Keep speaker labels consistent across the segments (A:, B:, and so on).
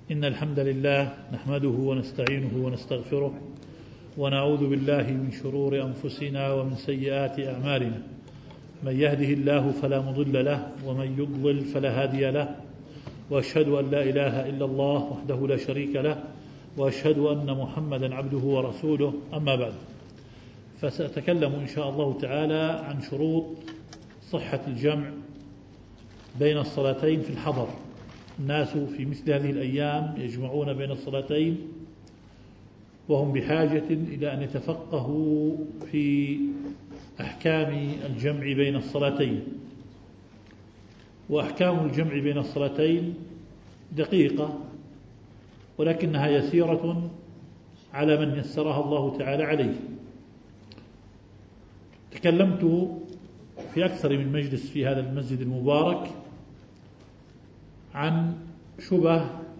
A: إن الحمد لله نحمده ونستعينه ونستغفره ونعوذ بالله من شرور أنفسنا ومن سيئات أعمالنا. من يهده الله فلا مضل له ومن يضلل فلا هادي له، وأشهد أن لا إله إلا الله وحده لا شريك له، وأشهد أن محمدا عبده ورسوله. أما بعد، فسأتكلم إن شاء الله تعالى عن شروط صحة الجمع بين الصلاتين في الحضر. الناس في مثل هذه الأيام يجمعون بين الصلاتين وهم بحاجة إلى أن يتفقهوا في أحكام الجمع بين الصلاتين. وأحكام الجمع بين الصلاتين دقيقة، ولكنها يسيرة على من يسرها الله تعالى عليه. تكلمت في أكثر من مجلس في هذا المسجد المبارك عن شبه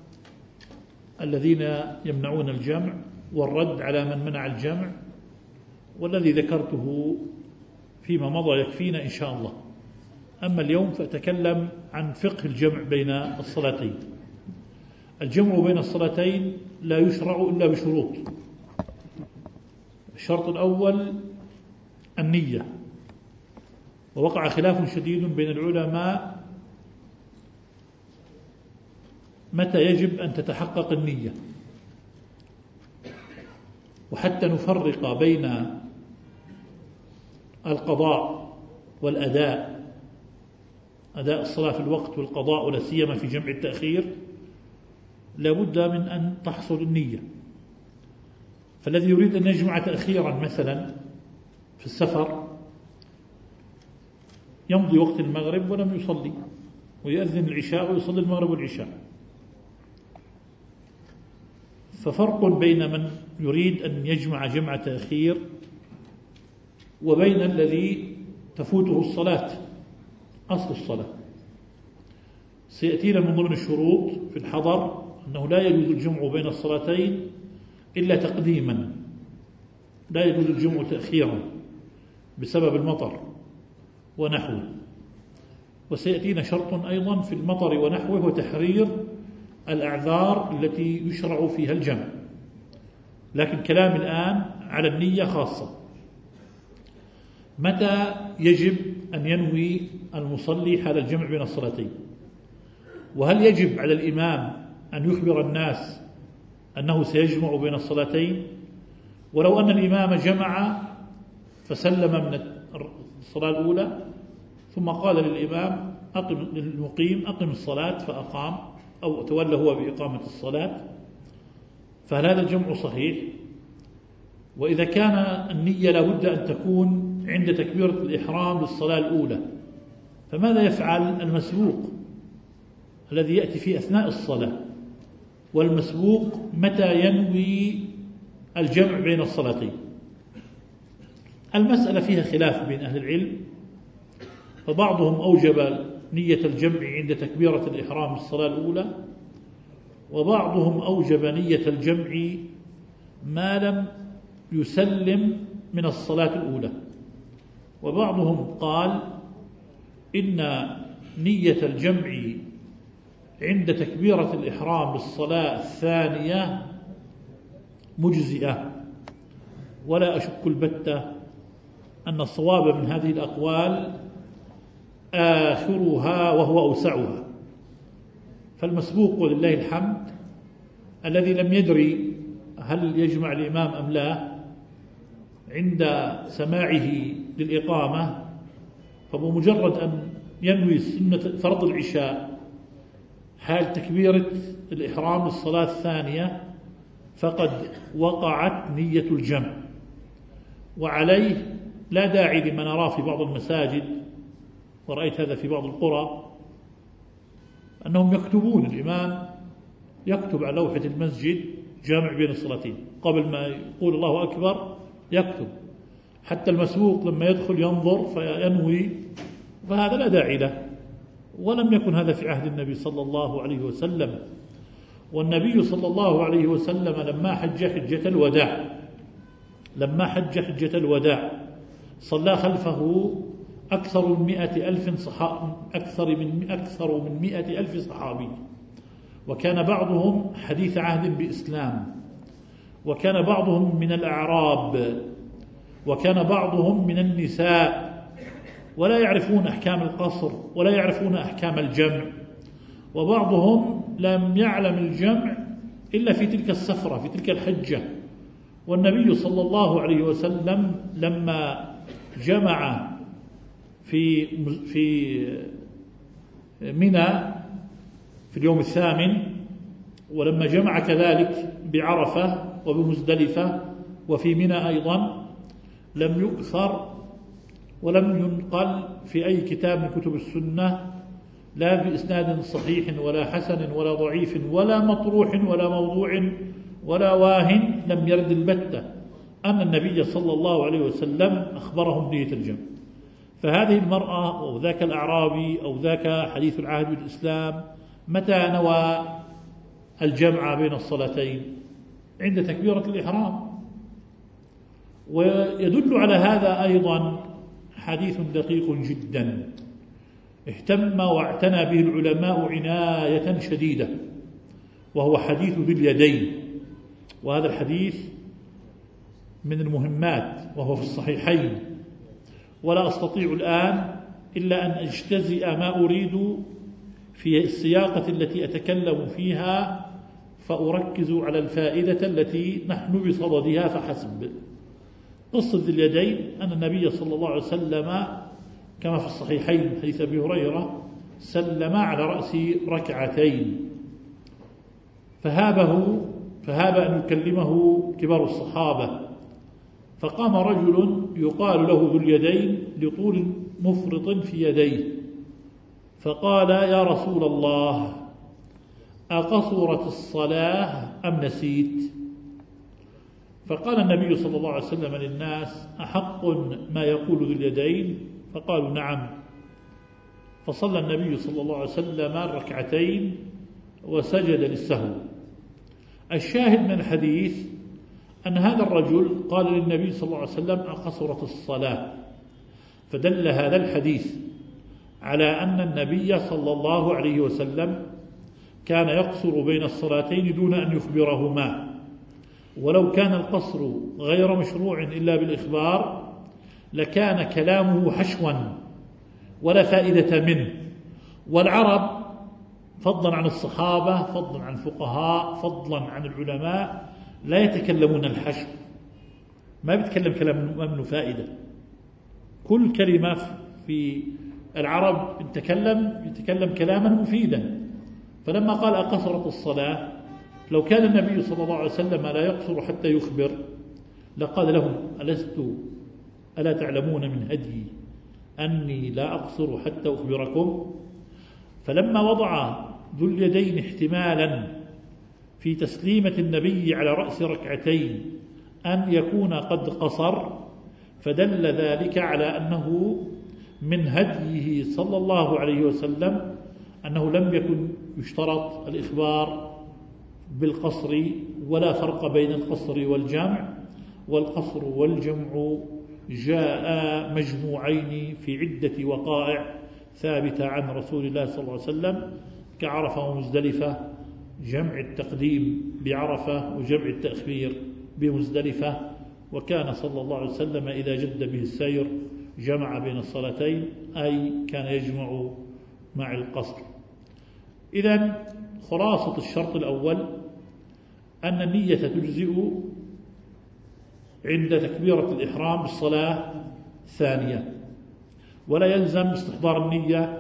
A: الذين يمنعون الجمع والرد على من منع الجمع، والذي ذكرته فيما مضى يكفينا إن شاء الله. أما اليوم فأتكلم عن فقه الجمع بين الصلاتين. الجمع بين الصلاتين لا يشرع إلا بشروط. الشرط الأول النية، ووقع خلاف شديد بين العلماء متى يجب أن تتحقق النية، وحتى نفرق بين القضاء والأداء، أداء الصلاة في الوقت والقضاء، ولا سيما في جمع التأخير، لابد من أن تحصل النية. فالذي يريد أن يجمع تأخيرا مثلا في السفر يمضي وقت المغرب ولم يصلي، ويأذن العشاء ويصلي المغرب والعشاء. ففرق بين من يريد أن يجمع جمع تأخير وبين الذي تفوته الصلاة، أصل الصلاة. سيأتينا من ضمن الشروط في الحضر أنه لا يجوز الجمع بين الصلاتين إلا تقديما، لا يجوز الجمع تأخيرا بسبب المطر ونحوه. وسيأتينا شرط أيضا في المطر ونحوه، وتحرير الأعذار التي يشرع فيها الجمع. لكن كلام الآن على النية خاصة. متى يجب أن ينوي المصلي حال الجمع بين الصلاتين؟ وهل يجب على الإمام أن يخبر الناس أنه سيجمع بين الصلاتين؟ ولو أن الإمام جمع فسلم من الصلاة الأولى ثم قال للإمام للمقيم أقم الصلاة فأقام، أو تولى هو بإقامة الصلاة، فهل هذا الجمع صحيح؟ وإذا كان النية لابد أن تكون عند تكبيرة الإحرام للصلاة الأولى، فماذا يفعل المسبوق الذي يأتي في أثناء الصلاة؟ والمسبوق متى ينوي الجمع بين الصلاتين؟ المسألة فيها خلاف بين أهل العلم، فبعضهم أوجب نية الجمع عند تكبيرة الإحرام للصلاة الأولى، وبعضهم أوجب نية الجمع ما لم يسلم من الصلاة الأولى، وبعضهم قال إن نية الجمع عند تكبيرة الإحرام للصلاة الثانية مجزئة. ولا أشك البتة أن الصواب من هذه الأقوال آخرها وهو أوسعها. فالمسبوق ولله الحمد الذي لم يدري هل يجمع الإمام أم لا عند سماعه للإقامة، فبمجرد أن ينوي سنة فرض العشاء حال تكبيرة الإحرام للصلاة الثانية فقد وقعت نية الجمع. وعليه لا داعي لما نراه في بعض المساجد، ورأيت هذا في بعض القرى، أنهم يكتبون، الإمام يكتب على لوحة المسجد جامع بين الصلاتين، قبل ما يقول الله أكبر يكتب، حتى المسبوق لما يدخل ينظر فينوي، فهذا لا داعي له. ولم يكن هذا في عهد النبي صلى الله عليه وسلم. والنبي صلى الله عليه وسلم لما حج حجة الوداع صلى خلفه أكثر من 100,000 صحابي، وكان بعضهم حديث عهد بإسلام، وكان بعضهم من الأعراب، وكان بعضهم من النساء، ولا يعرفون أحكام القصر ولا يعرفون أحكام الجمع، وبعضهم لم يعلم الجمع إلا في تلك السفرة، في تلك الحجة. والنبي صلى الله عليه وسلم لما جمع في منى في اليوم الثامن، ولما جمع كذلك بعرفة وبمزدلفة وفي منى أيضا، لم يؤثر ولم ينقل في أي كتاب من كتب السنة، لا بإسناد صحيح ولا حسن ولا ضعيف ولا مطروح ولا موضوع ولا واهن، لم يرد البتة أن النبي صلى الله عليه وسلم أخبرهم بنية الجمع. فهذه المرأة أو ذاك الأعرابي أو ذاك حديث العهد بالإسلام متى نوى الجمع بين الصلاتين؟ عند تكبيرة الإحرام. ويدل على هذا أيضا حديث دقيق جدا اهتم واعتنى به العلماء عناية شديدة، وهو حديث ذي اليدين. وهذا الحديث من المهمات وهو في الصحيحين، ولا أستطيع الآن إلا أن أجتزئ ما أريد في السياقة التي أتكلم فيها، فأركز على الفائدة التي نحن بصددها فحسب. قصة ذي اليدين أن النبي صلى الله عليه وسلم كما في الصحيحين حديث أبي هريرة سلم على رأس ركعتين، فهاب أن يكلمه كبار الصحابة، فقام رجل يقال له ذو اليدين لطول مفرط في يديه، فقال: يا رسول الله، أقصرت الصلاة أم نسيت؟ فقال النبي صلى الله عليه وسلم للناس: أحق ما يقول ذو اليدين؟ فقالوا: نعم. فصلى النبي صلى الله عليه وسلم ركعتين وسجد للسهو. الشاهد من الحديث أن هذا الرجل قال للنبي صلى الله عليه وسلم: أقصرت الصلاة، فدل هذا الحديث على أن النبي صلى الله عليه وسلم كان يقصر بين الصلاتين دون أن يخبرهما. ولو كان القصر غير مشروع إلا بالإخبار لكان كلامه حشوا ولا فائدة منه. والعرب فضلا عن الصحابة، فضلا عن الفقهاء، فضلا عن العلماء، لا يتكلمون الحشو، ما بيتكلم كلام منه فائدة. كل كلمة في العرب يتكلم كلاما مفيدا. فلما قال: أقصرت الصلاة، لو كان النبي صلى الله عليه وسلم لا يقصر حتى يخبر لقال لهم: ألا تعلمون من هدي أني لا أقصر حتى أخبركم؟ فلما وضع ذو اليدين احتمالا في تسليمة النبي على رأس ركعتين أن يكون قد قصر، فدل ذلك على أنه من هديه صلى الله عليه وسلم أنه لم يكن يشترط الإخبار بالقصر، ولا فرق بين القصر والجمع. والقصر والجمع جاء مجموعين في عدة وقائع ثابتة عن رسول الله صلى الله عليه وسلم، كعرفة ومزدلفة، جمع التقديم بعرفة وجمع التأخير بمزدلفة. وكان صلى الله عليه وسلم إذا جد به السير جمع بين الصلاتين، أي كان يجمع مع القصر. إذن خلاصة الشرط الأول أن النية تجزئ عند تكبيرة الإحرام بالصلاة الثانية، ولا يلزم استحضار النية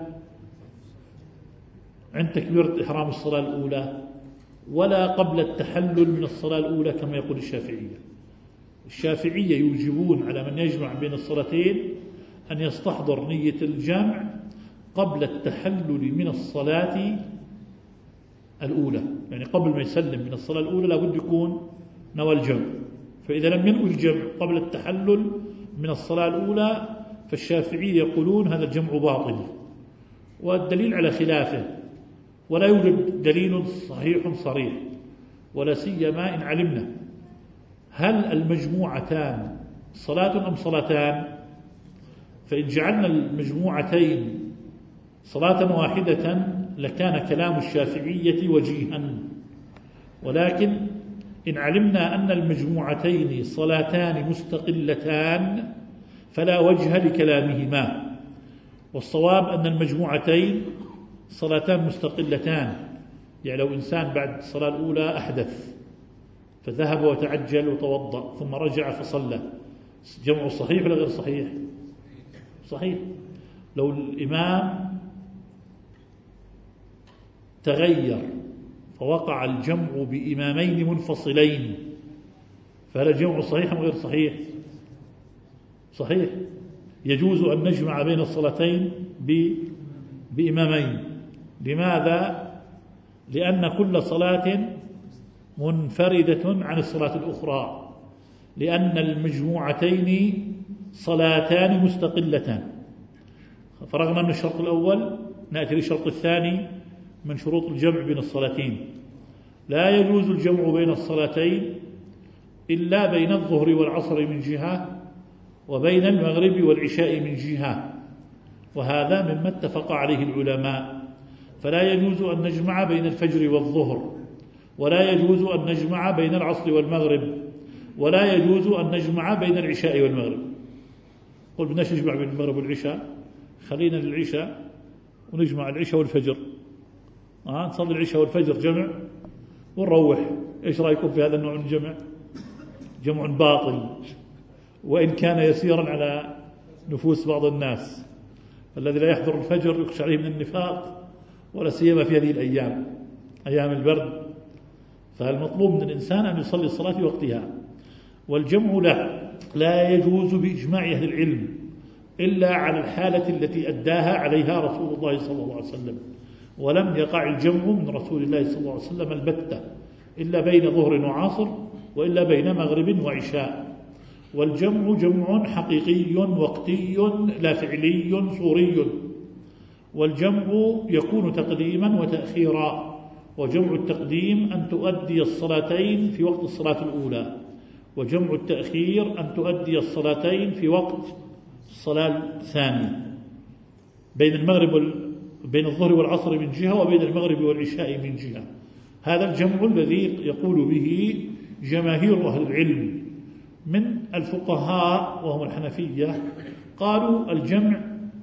A: عند تكبيرة الإحرام الصلاة الأولى، ولا قبل التحلل من الصلاة الأولى كما يقول الشافعية. الشافعية يوجبون على من يجمع بين الصلاتين أن يستحضر نية الجمع قبل التحلل من الصلاة الأولى، يعني قبل ما يسلم من الصلاة الأولى لابد يكون نوى الجمع. فإذا لم ينوي الجمع قبل التحلل من الصلاة الأولى فالشافعية يقولون هذا الجمع باطل، والدليل على خلافه، ولا يوجد دليل صحيح صريح، ولا سيما إن علمنا هل المجموعتان صلاة أم صلاتان. فإن جعلنا المجموعتين صلاة واحدة لكان كلام الشافعية وجيها، ولكن إن علمنا أن المجموعتين صلاتان مستقلتان فلا وجه لكلامهما، والصواب أن المجموعتين صلاتان مستقلتان. يعني لو إنسان بعد الصلاة الأولى أحدث فذهب وتعجل وتوضأ ثم رجع فصلى، جمع صحيح ولا غير صحيح؟ صحيح. لو الإمام تغير فوقع الجمع بإمامين منفصلين فهل الجمع صحيح أم غير صحيح؟ صحيح. يجوز أن نجمع بين الصلاتين بإمامين. لماذا؟ لأن كل صلاة منفردة عن الصلاة الأخرى، لأن المجموعتين صلاتان مستقلتان. فرغنا من الشرط الأول، نأتي للشرط الثاني من شروط الجمع بين الصلاتين. لا يجوز الجمع بين الصلاتين إلا بين الظهر والعصر من جهة، وبين المغرب والعشاء من جهة، وهذا مما اتفق عليه العلماء. فلا يجوز أن نجمع بين الفجر والظهر، ولا يجوز أن نجمع بين العصر والمغرب، ولا يجوز أن نجمع بين العشاء والمغرب. قل بدناش نجمع بين المغرب والعشاء، خلينا للعشاء ونجمع العشاء والفجر، نصلي العشاء والفجر جمع ونروح. إيش رأيكم في هذا النوع من الجمع؟ جمع باطل، وإن كان يسيرا على نفوس بعض الناس. الذي لا يحضر الفجر يخشى عليه من النفاق، ولا سيما في هذه الأيام، أيام البرد. فالمطلوب من الإنسان أن يصلي الصلاة في وقتها. والجمع لا يجوز بإجماع أهل العلم إلا على الحالة التي أداها عليها رسول الله صلى الله عليه وسلم، ولم يقع الجمع من رسول الله صلى الله عليه وسلم البتة إلا بين ظهر وعصر، وإلا بين مغرب وعشاء. والجمع جمع حقيقي وقتي لا فعلي صوري. والجمع يكون تقديما وتأخيرا، وجمع التقديم أن تؤدي الصلاتين في وقت الصلاة الأولى، وجمع التأخير أن تؤدي الصلاتين في وقت الصلاة الثانية، بين الظهر والعصر من جهة، وبين المغرب والعشاء من جهة. هذا الجمع الذي يقول به جماهير أهل العلم من الفقهاء وهم الحنفية. قالوا الجمع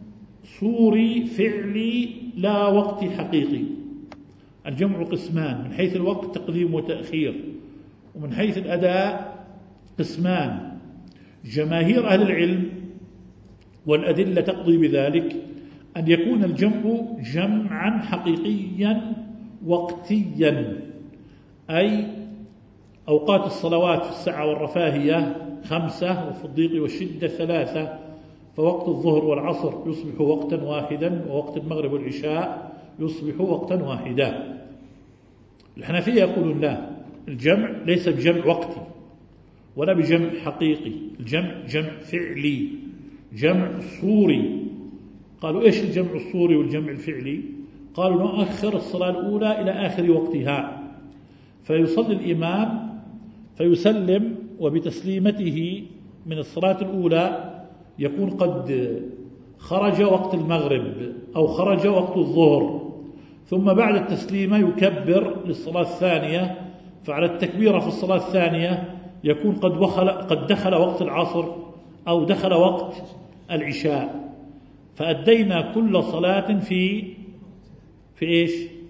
A: صوري فعلي لا وقت حقيقي. الجمع قسمان: من حيث الوقت تقديم وتأخير، ومن حيث الأداء قسمان. جماهير أهل العلم والأدلة تقضي بذلك أن يكون الجمع جمعا حقيقيا وقتيا، أي أوقات الصلوات في السعة والرفاهية 5، وفي الضيق والشدة 3. فوقت الظهر والعصر يصبح وقتا واحدا، ووقت المغرب والعشاء يصبح وقتا واحدا. الحنفية يقولون لا، الجمع ليس بجمع وقتي ولا بجمع حقيقي، الجمع جمع فعلي، جمع صوري. قالوا إيش الجمع الصوري والجمع الفعلي؟ قالوا نؤخر الصلاة الأولى إلى آخر وقتها، فيصلي الإمام فيسلم، وبتسليمته من الصلاة الأولى يكون قد خرج وقت المغرب أو خرج وقت الظهر، ثم بعد التسليمة يكبر للصلاة الثانية، فعلى التكبيرة في الصلاة الثانية يكون قد دخل وقت العصر أو دخل وقت العشاء. فأدينا كل صلاة في إيش؟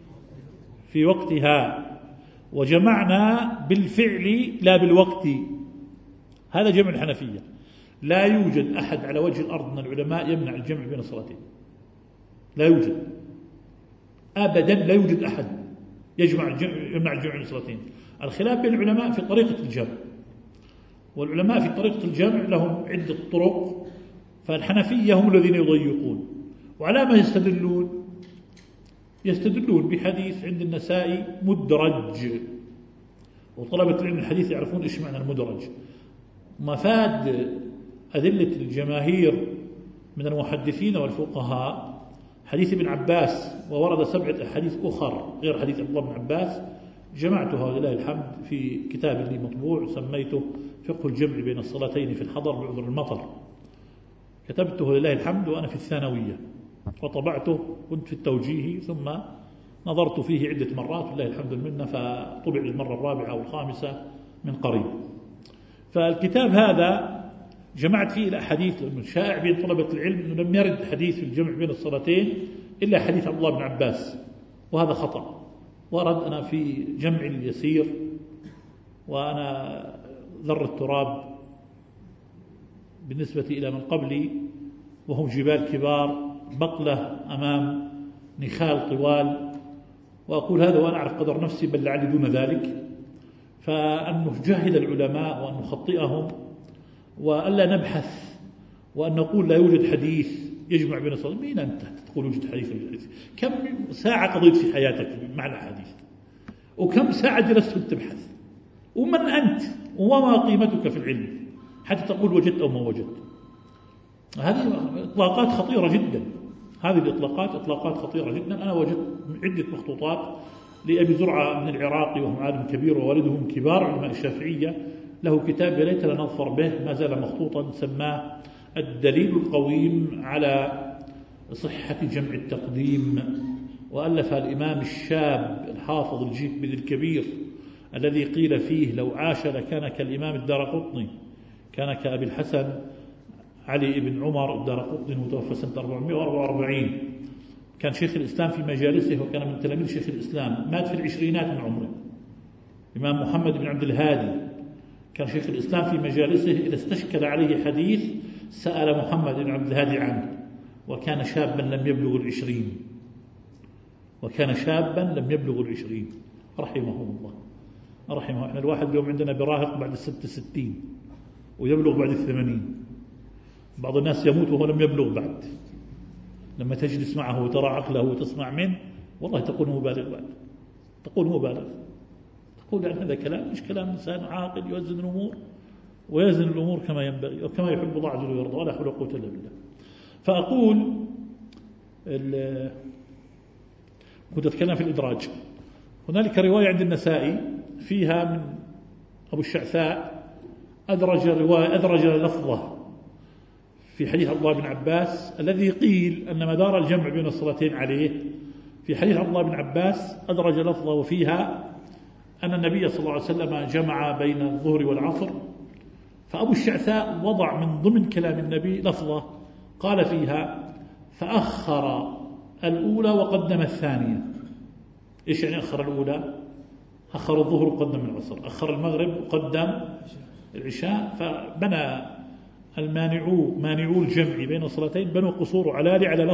A: في وقتها، وجمعنا بالفعل لا بالوقت. هذا جمع الحنفية. لا يوجد أحد على وجه الأرض من العلماء يمنع الجمع بين الصلاتين، لا يوجد أبدا، لا يوجد أحد يمنع الجمع بين الصلاتين. الخلاف بين العلماء في طريقة الجمع، والعلماء في طريقة الجمع لهم عدة طرق. فالحنفية هم الذين يضيقون. وعلى ما يستدلون بحديث عند النسائي مدرج، وطلبة العلم الحديث يعرفون إيش معنى المدرج. مفاد أدلة الجماهير من المحدثين والفقهاء حديث ابن عباس، وورد 7 أحاديث أخر غير حديث عبد الله بن عباس، جمعتها ولله الحمد في كتاب لي مطبوع سميته فقه الجمع بين الصلاتين في الحضر بعذر المطر. كتبته لله الحمد وأنا في الثانوية، وطبعته كنت في التوجيه، ثم نظرت فيه عدة مرات والله الحمد لله، فطبع المرة الرابعة أو الخامسة من قريب. فالكتاب هذا جمعت فيه الأحاديث، لأنه شائع بين طلبة العلم أنه لم يرد حديث في الجمع بين الصلاتين إلا حديث عبد الله بن عباس، وهذا خطأ. ورد أنا في جمع اليسير وأنا ذر التراب بالنسبة إلى من قبلي، وهم جبال كبار بقلة أمام نخال طوال، وأقول هذا وأنا أعرف قدر نفسي، بل لعلي دون ذلك. فأن نجاهد العلماء وأن نخطئهم وألا نبحث وأن نقول لا يوجد حديث يجمع بين الصلاة. مين أنت تقول يوجد حديث؟ كم ساعة قضيت في حياتك مع الحديث؟ وكم ساعة جلست تبحث؟ ومن أنت؟ وما قيمتك في العلم حتى تقول وجدت أو ما وجدت؟ هذه إطلاقات خطيرة جدا. هذه الإطلاقات إطلاقات خطيرة جدا. أنا وجدت عدة مخطوطات لأبي زرعة من العراقي، وهم عالم كبير ووالده من كبار علماء الشافعية، له كتاب يا ليت لنظفر به، ما زال مخطوطا، سماه الدليل القويم على صحة جمع التقديم. وألف الإمام الشاب الحافظ الجهبذي الكبير الذي قيل فيه لو عاش لكان كالإمام الدارقطني، كان كأبي الحسن علي بن عمر الدارقطني المتوفى سنة 444. كان شيخ الإسلام في مجالسه، وكان من تلاميذ شيخ الإسلام، مات في العشرينات من عمره. الإمام محمد بن عبد الهادي كان شيخ الإسلام في مجالسه، إذا استشكل عليه حديث سأل محمد بن عبد الهادي عنه، وكان شابا لم يبلغ 20، وكان شابا لم يبلغ 20 رحمه الله. رحمه. احنا الواحد اليوم عندنا براهق بعد 66 ويبلغ بعد 80. بعض الناس يموت وهو لم يبلغ بعد. لما تجلس معه وترى عقله وتسمع منه والله تقول مبالغ بعد، تقول مبالغ، تقول يعني هذا كلام مش كلام إنسان عاقل يوزن الأمور ويزن الأمور كما ينبغي وكما يحب الله عز وجل ويرضى، ولا حول ولا قوة إلا بالله. فأقول كنت أتكلم في الإدراج. هنالك رواية عند النسائي فيها من أبو الشعثاء أدرج لفظة في حديث عبد الله بن عباس الذي قيل أن مدار الجمع بين الصلاتين عليه. في حديث عبد الله بن عباس أدرج لفظة وفيها أن النبي صلى الله عليه وسلم جمع بين الظهر والعصر، فأبو الشعثاء وضع من ضمن كلام النبي لفظة قال فيها فأخر الأولى وقدم الثانية. إيش يعني أخر الأولى؟ أخر الظهر وقدم العصر، أخر المغرب وقدم العشاء. فبنى مانعو الجمع بين الصلاتين بنوا قصور علالي على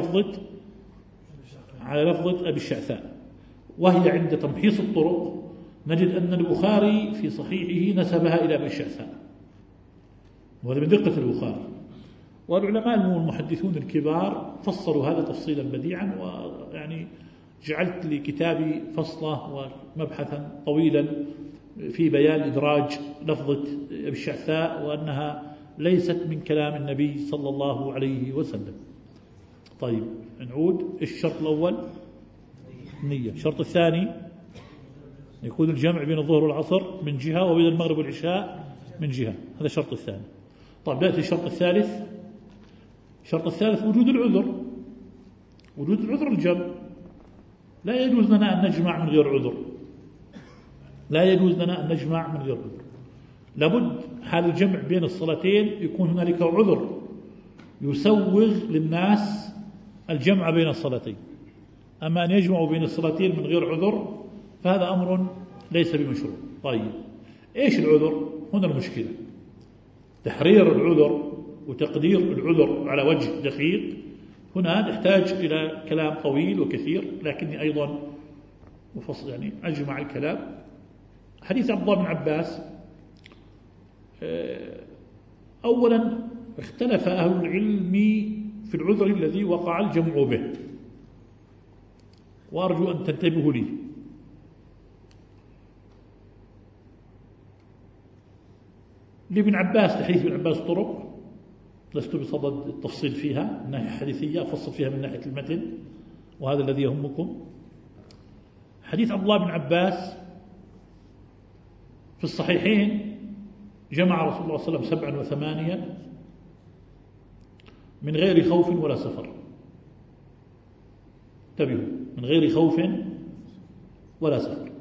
A: لفظة أبي الشعثاء، وهي عند تمحيص الطرق نجد أن البخاري في صحيحه نسبها إلى أبي الشعثاء، وهذا من دقة البخاري. والعلماء المحدثون الكبار فصلوا هذا تفصيلا بديعا، ويعني جعلت لكتابي فصلة ومبحثا طويلا في بيان إدراج لفظة أبي الشعثاء وأنها ليست من كلام النبي صلى الله عليه وسلم. طيب نعود. الشرط الأول نية. الشرط الثاني يكون الجمع بين الظهر والعصر من جهة وبين المغرب والعشاء من جهة، هذا الشرط الثاني. طيب يأتي الشرط الثالث. الشرط الثالث وجود العذر. وجود العذر الجمع. لا يجوز لنا أن نجمع من غير عذر، لا يجوز لنا أن نجمع من غير عذر. لابد حال الجمع بين الصلاتين يكون هنالك عذر يسوغ للناس الجمع بين الصلاتين. أما أن يجمعوا بين الصلاتين من غير عذر فهذا أمر ليس بمشروع. طيب إيش العذر؟ هنا المشكلة. تحرير العذر وتقدير العذر على وجه دقيق هنا نحتاج إلى كلام طويل وكثير، لكني أيضا يعني أجمع الكلام. حديث عبد الله بن عباس، أولا اختلف أهل العلم في العذر الذي وقع الجمع به، وأرجو أن تنتبهوا لي. لابن عباس لحديث ابن عباس طرق لست بصدد التفصيل فيها من ناحية حديثية، أفصل فيها من ناحية المتن، وهذا الذي يهمكم. حديث عبد الله بن عباس في الصحيحين جمع رسول الله صلى الله عليه وسلم 7 و8 من غير خوف ولا سفر. انتبهوا، من غير خوف ولا سفر.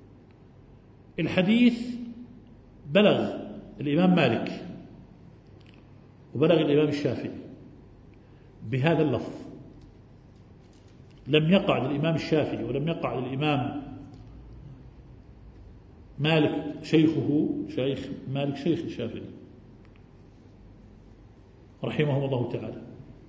A: الحديث بلغ الإمام مالك وبلغ الإمام الشافعي بهذا اللفظ، لم يقع للإمام الشافعي ولم يقع للإمام مالك شيخه شيخ مالك شيخ الشافعي رحمه الله تعالى،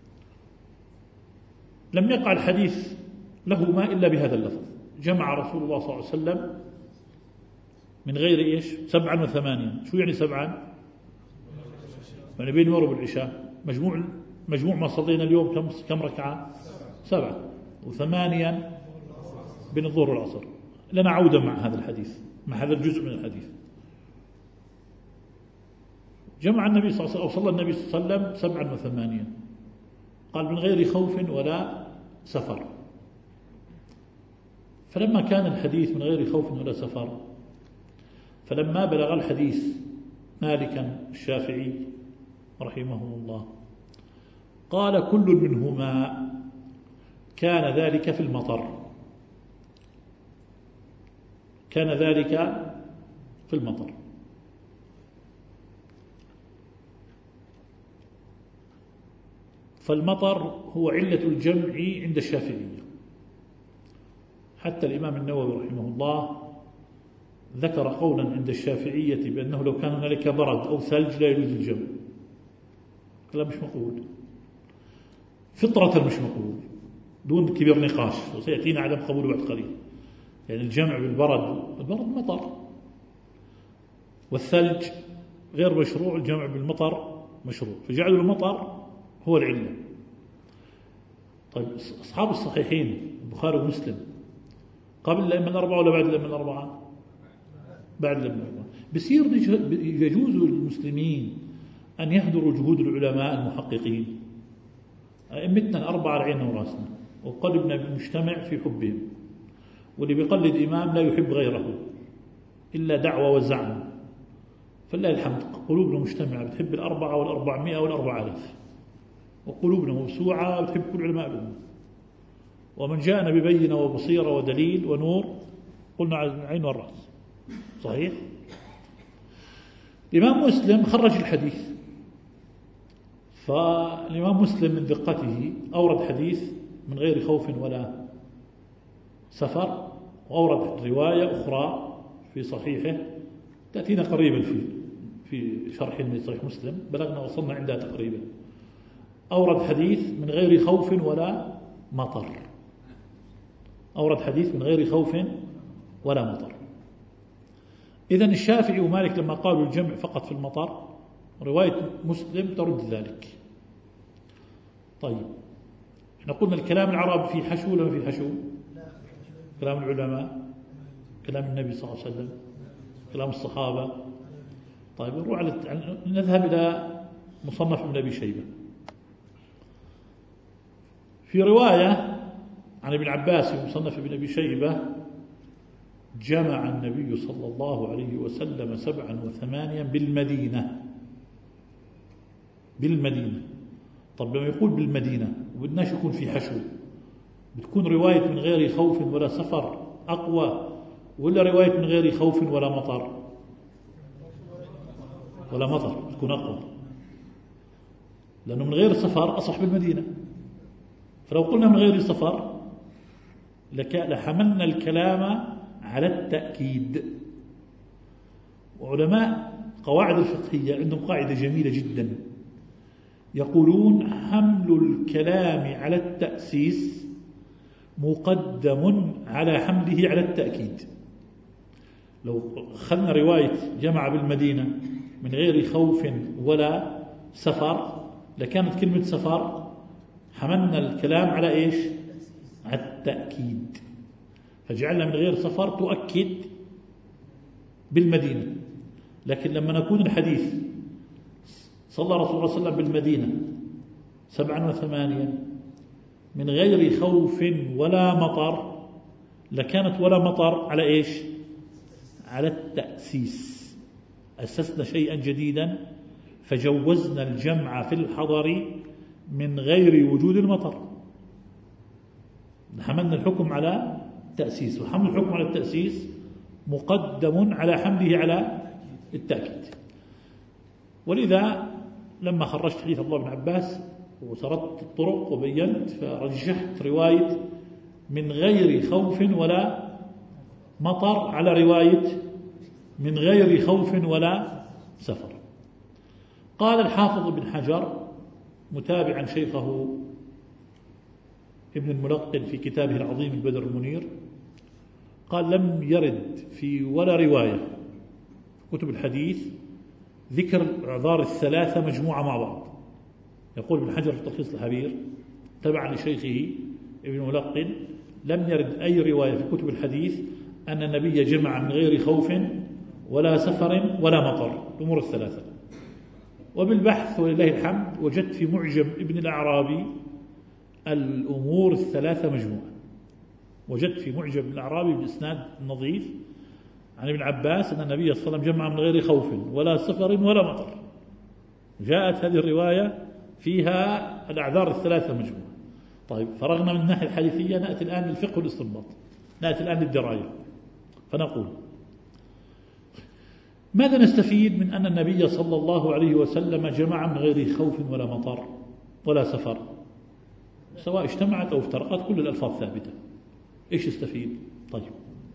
A: لم يقع الحديث لهما إلا بهذا اللفظ: جمع رسول الله صلى الله عليه وسلم من غير إيش 7 و8. شو يعني 7؟ يعني بين المغرب والعشاء مجموع ما صلينا اليوم كم ركعة؟ 7. و8 بين الظهر والعصر. لنا عودة مع هذا الحديث، مع هذا الجزء من الحديث. جمع النبي صلى الله عليه وسلم، أو صلى النبي صلى الله عليه وسلم 7 و8، قال من غير خوف ولا سفر. فلما كان الحديث من غير خوف ولا سفر، فلما بلغ الحديث مالكا الشافعي رحمه الله قال: كل منهما كان ذلك في المطر، كان ذلك في المطر. فالمطر هو علة الجمع عند الشافعية. حتى الإمام النووي رحمه الله ذكر قولا عند الشافعية بأنه لو كان هنالك برد أو ثلج لا يجوز الجمع. كلام مش مقبول، فطرة مش مقبول، دون كبير نقاش، وسيأتينا عدم قبول بعد قليل. يعني الجمع بالبرد، البرد مطر، والثلج غير مشروع، الجمع بالمطر مشروع، فجعلوا المطر هو العلة. طيب أصحاب الصحيحين البخاري ومسلم قبل الأئمة الأربعة ولا بعد الأئمة الأربعة؟ بعد الأئمة الأربعة. بصير يجوز للمسلمين أن يهدروا جهود العلماء المحققين. أئمتنا الأربعة رعينا وراسنا، وقلبنا بمجتمع في حبهم، واللي بيقلد إمام لا يحب غيره إلا دعوة وزعم، فلله الحمد قلوبنا مجتمعة بتحب الأربعة والأربعمائة والأربعة، وقلوبنا موسوعة بتحب كل علماء الأمة. ومن جاءنا ببينة وبصيرة ودليل ونور قلنا على العين والرأس. صحيح؟ الإمام مسلم خرج الحديث، فالإمام مسلم من دقته أورد حديث من غير خوف ولا سفر، وأورد رواية أخرى في صحيحه تأتينا قريبا في شرح من صحيح مسلم، بلغنا وصلنا عندها تقريبا. أورد حديث من غير خوف ولا مطر، أورد حديث من غير خوف ولا مطر. إذن الشافعي ومالك لما قالوا الجمع فقط في المطر، رواية مسلم ترد ذلك. طيب احنا قلنا الكلام العرب في حشو ولا ما في حشو؟ كلام العلماء، كلام النبي صلى الله عليه وسلم، كلام الصحابة. طيب نذهب إلى مصنف ابن أبي شيبة. في رواية عن ابن عباس في مصنف ابن أبي شيبة: جمع النبي صلى الله عليه وسلم 7 و8 بالمدينة. طب لما يقول بالمدينة وبدناش يكون في حشو، بتكون رواية من غير خوف ولا سفر أقوى، ولا رواية من غير خوف ولا مطر؟ ولا مطر بتكون أقوى، لأنه من غير سفر أصح بالمدينة. فلو قلنا من غير سفر لحملنا الكلام على التأكيد. وعلماء قواعد الفقهية عندهم قاعدة جميلة جدا، يقولون: حمل الكلام على التأسيس مقدم على حمله على التأكيد. لو أخذنا رواية جمع بالمدينة من غير خوف ولا سفر، لكانت كلمة سفر حملنا الكلام على إيش؟ على التأكيد، فجعلنا من غير سفر تؤكد بالمدينة. لكن لما نكون الحديث صلى رسول الله صلى الله عليه وسلم بالمدينة 7 و8 من غير خوف ولا مطر، لكانت ولا مطر على إيش؟ على التأسيس. أسسنا شيئا جديدا فجوزنا الجمع في الحضر من غير وجود المطر، حملنا الحكم على التأسيس، وحمل الحكم على التأسيس مقدم على حمله على التأكيد. ولذا لما خرجت حديث عبد الله بن عباس وسردت الطرق وبينت، فرجحت رواية من غير خوف ولا مطر على رواية من غير خوف ولا سفر. قال الحافظ ابن حجر متابعا شيخه ابن الملقن في كتابه العظيم البدر المنير، قال: لم يرد في ولا رواية كتب الحديث ذكر الأعذار الثلاثة مجموعة مع بعض. يقول ابن حجر في تلخيص الحبير تبعا لشيخه ابن الملقن: لم يرد أي رواية في كتب الحديث أن النبي جمع من غير خوف ولا سفر ولا مطر، الأمور الثلاثة. وبالبحث ولله الحمد وجدت في معجم ابن الأعرابي الأمور الثلاثة مجموعة. وجدت في معجم ابن الأعرابي بإسناد نظيف عن ابن عباس أن النبي صلى الله عليه وسلم جمع من غير خوف ولا سفر ولا مطر. جاءت هذه الرواية فيها الأعذار الثلاثة مجموعة. طيب، فرغنا من الناحية الحديثية، نأتي الآن للفقه والاستنباط، نأتي الآن للدراية. فنقول: ماذا نستفيد من أن النبي صلى الله عليه وسلم جمع من غير خوف ولا مطر ولا سفر؟ سواء اجتمعت أو افترقت كل الألفاظ ثابتة. إيش نستفيد؟ طيب،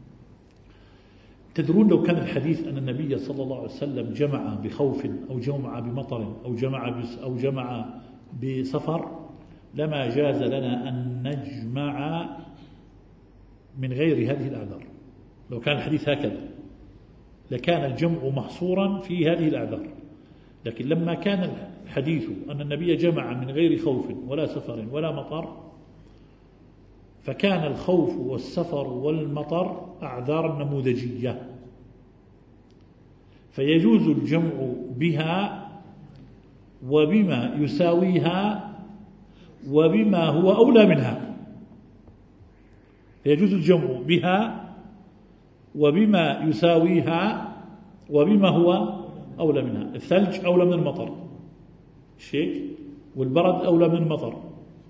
A: تدرون لو كان الحديث أن النبي صلى الله عليه وسلم جمع بخوف أو جمع بمطر أو جمع بسفر لما جاز لنا أن نجمع من غير هذه الأعذار. لو كان الحديث هكذا لكان الجمع محصورا في هذه الأعذار. لكن لما كان الحديث أن النبي جمع من غير خوف ولا سفر ولا مطر، فكان الخوف والسفر والمطر أعذارا نموذجية، فيجوز الجمع بها وبما يساويها وبما هو أولى منها. يجوز الجمع بها وبما يساويها وبما هو أولى منها. الثلج أولى من المطر، الشيك والبرد أولى من المطر.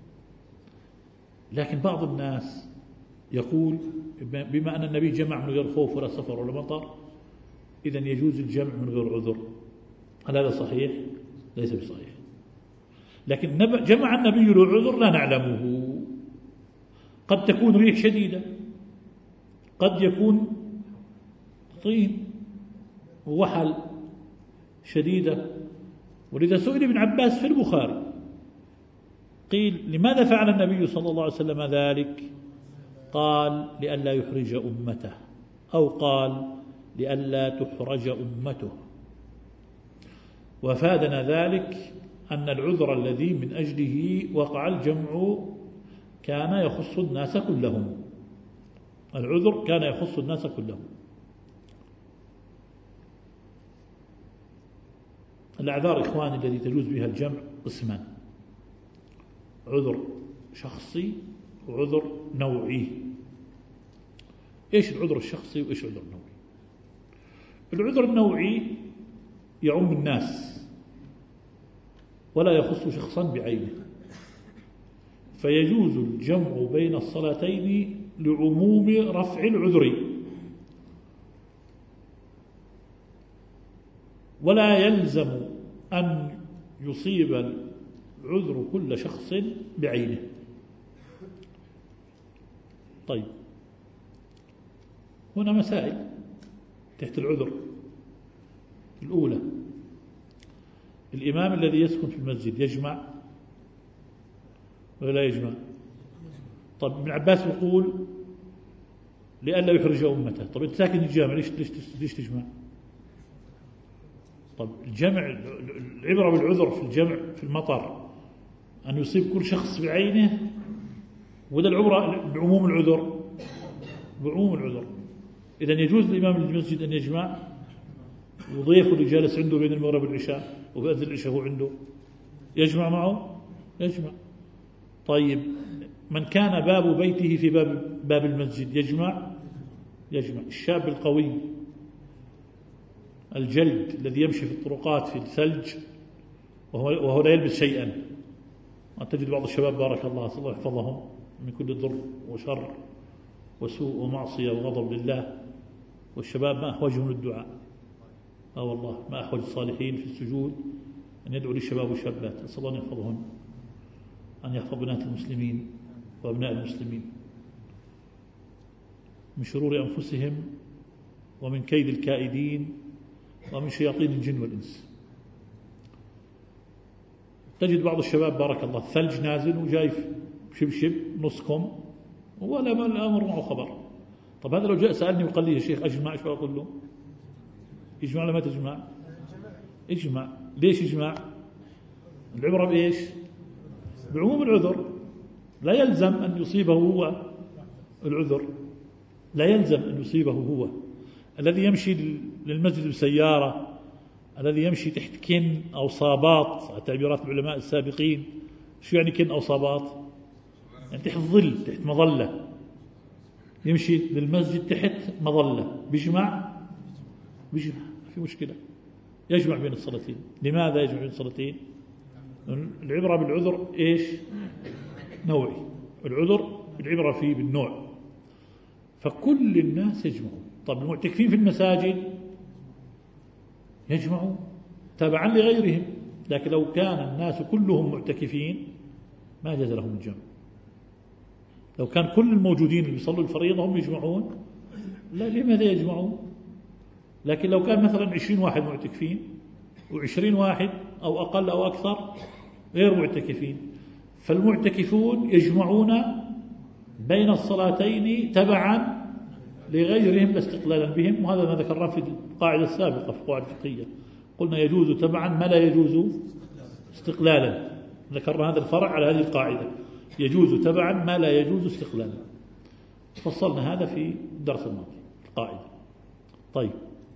A: لكن بعض الناس يقول بما أن النبي جمع من غير خوف ولا سفر ولا مطر إذن يجوز الجمع من غير عذر. هل هذا صحيح؟ ليس بصحيح. لكن جمع النبي له عذر لا نعلمه. قد تكون ريح شديدة، قد يكون طين ووحل شديدة. ولذا سئل ابن عباس في البخاري قيل: لماذا فعل النبي صلى الله عليه وسلم ذلك؟ قال: لئلا يحرج أمته، أو قال: لئلا تحرج أمته. وفادنا ذلك أن العذر الذي من أجله وقع الجمع كان يخص الناس كلهم. العذر كان يخص الناس كلهم. الأعذار إخواني الذي تجوز بها الجمع قسمان: عذر شخصي وعذر نوعي. إيش العذر الشخصي وإيش العذر النوعي؟ العذر النوعي يعم الناس ولا يخص شخصا بعينه، فيجوز الجمع بين الصلاتين لعموم رفع العذر، ولا يلزم أن يصيب العذر كل شخص بعينه. طيب، هنا مسائل تحت العذر. الأولى: الإمام الذي يسكن في المسجد يجمع ولا لا يجمع؟ طيب، ابن عباس يقول: لئلا يحرج أمته. طيب، أنت ساكن الجامع ليش تجمع؟ طيب، الجمع العبرة بالعذر في الجمع في المطر أن يصيب كل شخص بعينه، ولا العبرة بعموم العذر؟ بعموم العذر. إذن يجوز للإمام المسجد أن يجمع، وضيفه اللي جالس عنده بين المغرب والعشاء وبأذن العشاء هو عنده يجمع معه؟ يجمع. طيب، من كان باب بيته في باب المسجد يجمع؟ يجمع. الشاب القوي الجلد الذي يمشي في الطرقات في الثلج وهو لا يلبس شيئا، وتجد بعض الشباب بارك الله، صلى الله يحفظهم من كل ضر وشر، وسوء ومعصية وغضب لله، والشباب ما أحوجهم للدعاء. والله ما أحوج الصالحين في السجود أن يدعو للشباب والشابات، أسأل الله أن يحفظهن، أن يحفظ بنات المسلمين وأبناء المسلمين من شرور أنفسهم ومن كيد الكائدين ومن شياطين الجن والإنس. تجد بعض الشباب بارك الله الثلج نازل وجاي شبشب نصكم ولا ما الأمر معه خبر. طب هذا لو جاء سألني وقال لي يا شيخ أجمع، إيش أقول له؟ يجمع ولا ما تجمع؟ اجمع. ليش يجمع؟ العبرة بإيش؟ بعموم العذر. لا يلزم أن يصيبه هو العذر، لا يلزم أن يصيبه هو. الذي يمشي للمسجد بسيارة، الذي يمشي تحت كن أو صابات على تعبيرات العلماء السابقين. شو يعني كن أو صابات؟ يعني تحت ظل، تحت مظلة، يمشي للمسجد تحت مظلة، بيجمع في مشكلة، يجمع بين الصلاتين. لماذا يجمع بين الصلاتين؟ العبرة بالعذر إيش؟ نوعي. العذر العبرة فيه بالنوع، فكل الناس يجمعون. طب المعتكفين في المساجد يجمعون تبعا لغيرهم، لكن لو كان الناس كلهم معتكفين ما جاز لهم الجمع. لو كان كل الموجودين اللي بيصلوا الفريضة هم يجمعون، لا، لماذا يجمعون؟ لكن لو كان مثلا 20 واحد معتكفين و20 واحد أو أقل أو أكثر غير معتكفين، فالمعتكفون يجمعون بين الصلاتين تبعا لغيرهم لا استقلالا بهم. وهذا ما ذكرناه في القاعدة السابقة في القواعد الفقهية، قلنا يجوز تبعا ما لا يجوز استقلالا. ذكرنا هذا الفرع على هذه القاعدة، يجوز تبعا ما لا يجوز استقلالا. فصلنا هذا في الدرس الماضي القاعدة. طيب،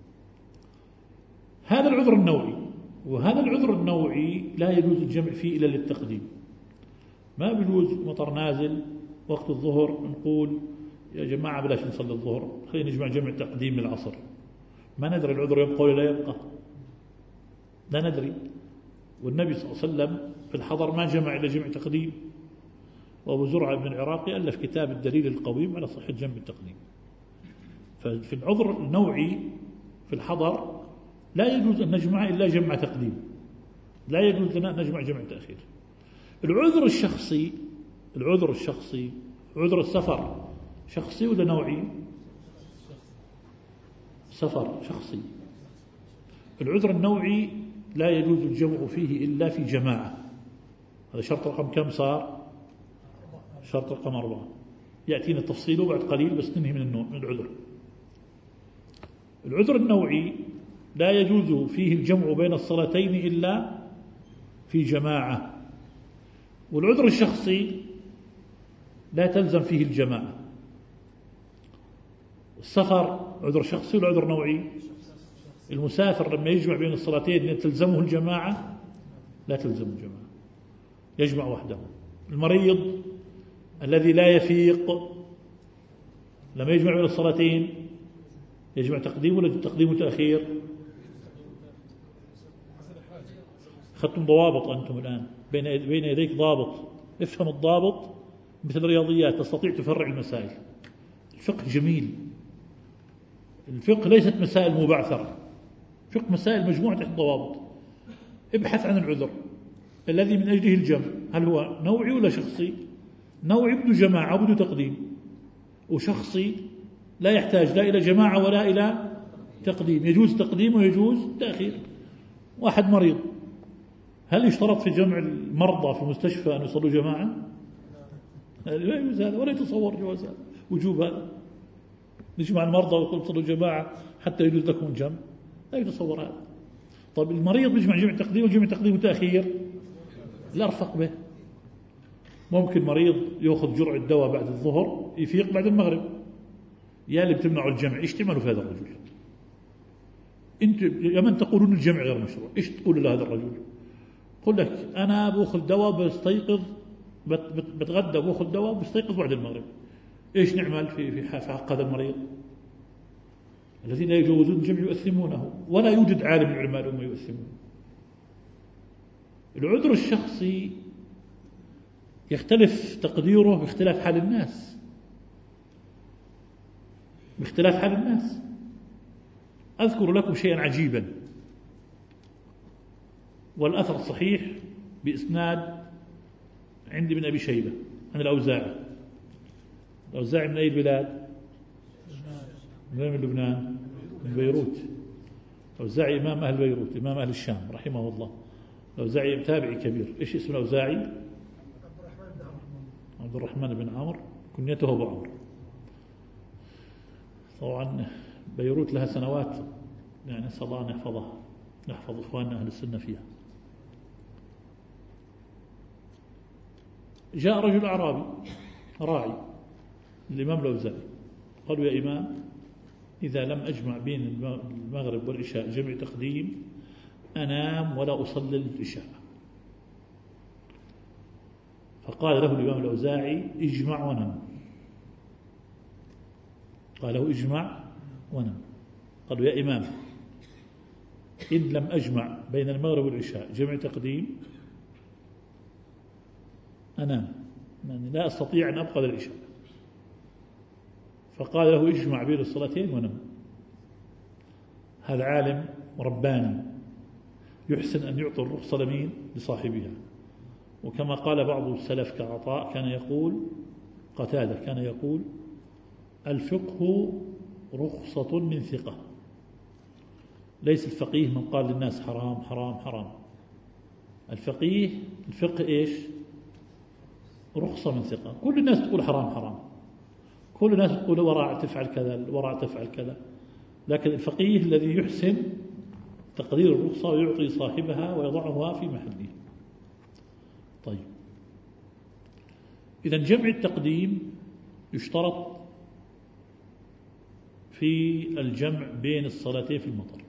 A: هذا العذر النوعي، وهذا العذر النوعي لا يجوز الجمع فيه إلا للتقديم. ما بيجوز مطر نازل وقت الظهر نقول يا جماعة بلاش نصلي الظهر، خلينا نجمع جمع تقديم من العصر. ما ندري العذر يبقى ولا لا يبقى، لا ندري. والنبي صلى الله عليه وسلم في الحضر ما جمع إلا جمع تقديم. وأبو زرعة بن العراقي ألف كتاب الدليل القويم على صحة جمع التقديم. ففي العذر النوعي في الحضر لا يجوز أن نجمع إلا جمع تقديم، لا يجوز لنا أن نجمع جمع تأخير. العذر الشخصي، عذر السفر شخصي ولا نوعي؟ سفر شخصي. العذر النوعي لا يجوز الجمع فيه إلا في جماعة. هذا شرط رقم كم صار؟ شرط رقم 4. يأتينا التفصيل بعد قليل، بس ننهي من العذر. العذر النوعي لا يجوز فيه الجمع بين الصلاتين إلا في جماعة. والعذر الشخصي لا تلزم فيه الجماعة. السفر عذر شخصي ولا عذر نوعي؟ المسافر لما يجمع بين الصلاتين تلزمه الجماعة؟ لا تلزم الجماعة، يجمع وحده. المريض الذي لا يفيق لما يجمع بين الصلاتين يجمع تقديم ولا تقديم وتأخير؟ أخذتم ضوابط أنتم الآن، بين يديك ضابط، افهم الضابط مثل الرياضيات تستطيع تفرع المسائل. الفقه جميل، الفقه ليست مسائل مبعثرة، فقه مسائل مجموعة تحت ضوابط. ابحث عن العذر الذي من أجله الجمع، هل هو نوعي ولا شخصي؟ نوعي بده جماعة وبده تقديم، وشخصي لا يحتاج لا إلى جماعة ولا إلى تقديم، يجوز تقديم ويجوز تأخير. واحد مريض، هل يشترط في جمع المرضى في المستشفى أن يصلوا جماعة؟ لا يجوز هذا ولا يتصور جواز هذا، وجوب هذا. نجمع المرضى ويقول صلوا جماعة حتى يجوز لكم الجمع، لا يتصور هذا. طيب المريض بيجمع جمع تقديم وجمع تقديم وتأخير، لا أرفق به. ممكن مريض يأخذ جرعة دواء بعد الظهر يفيق بعد المغرب، يا اللي بتمنعوا الجمع إيش تعملوا في هذا الرجل؟ أنت يا من تقولون الجمع غير مشروع، إيش تقول لهذا الرجل؟ قل لك أنا بأخذ دواء بستيقظ، بتغدى وبأخذ دواء بستيقظ بعد المغرب، إيش نعمل في حق هذا المريض؟ الذين لا يجوزون الجمع يؤثمونه، ولا يوجد عالم من علماء الأمة يؤثمون. العذر الشخصي يختلف تقديره باختلاف حال الناس. باختلاف حال الناس. أذكر لكم شيئا عجيبا، والأثر الصحيح بإسناد عندي من أبي شيبة عن الأوزاعي. الأوزاعي من أي البلاد؟ من لبنان، من بيروت. الأوزاعي إمام أهل بيروت، إمام أهل الشام رحمه الله. الأوزاعي تابعي كبير. إيش اسم الأوزاعي؟ عبد الرحمن بن عمرو، كنيته أبو عمرو. طبعا بيروت لها سنوات، يعني نسأل الله أن يحفظها، نحفظ إخواننا أهل السنة فيها. جاء رجل أعرابي راعي الإمام الأوزاعي، قالوا يا إمام إذا لم أجمع بين المغرب والعشاء جمع تقديم أنام ولا أصلي العشاء. فقال له الإمام الأوزاعي اجمع ونم. قال له اجمع ونم. قالوا يا إمام إن لم أجمع بين المغرب والعشاء جمع تقديم أنام، يعني لا أستطيع أن أبقى للعشاء. فقال له اجمع بين الصلاتين ونم. هذا عالم رباني يحسن أن يعطي الرخصة لمين؟ لصاحبها. وكما قال بعض السلف كعطاء كان يقول، قتادة كان يقول الفقه رخصة من ثقة. ليس الفقيه من قال للناس حرام حرام حرام. الفقه إيش؟ رخصة من ثقة. كل الناس تقول حرام حرام، كل الناس تقول وراء تفعل كذا وراء تفعل كذا، لكن الفقيه الذي يحسن تقدير الرخصة ويعطي صاحبها ويضعها في محله. طيب، إذا جمع التقديم يشترط في الجمع بين الصلاتين في المطر،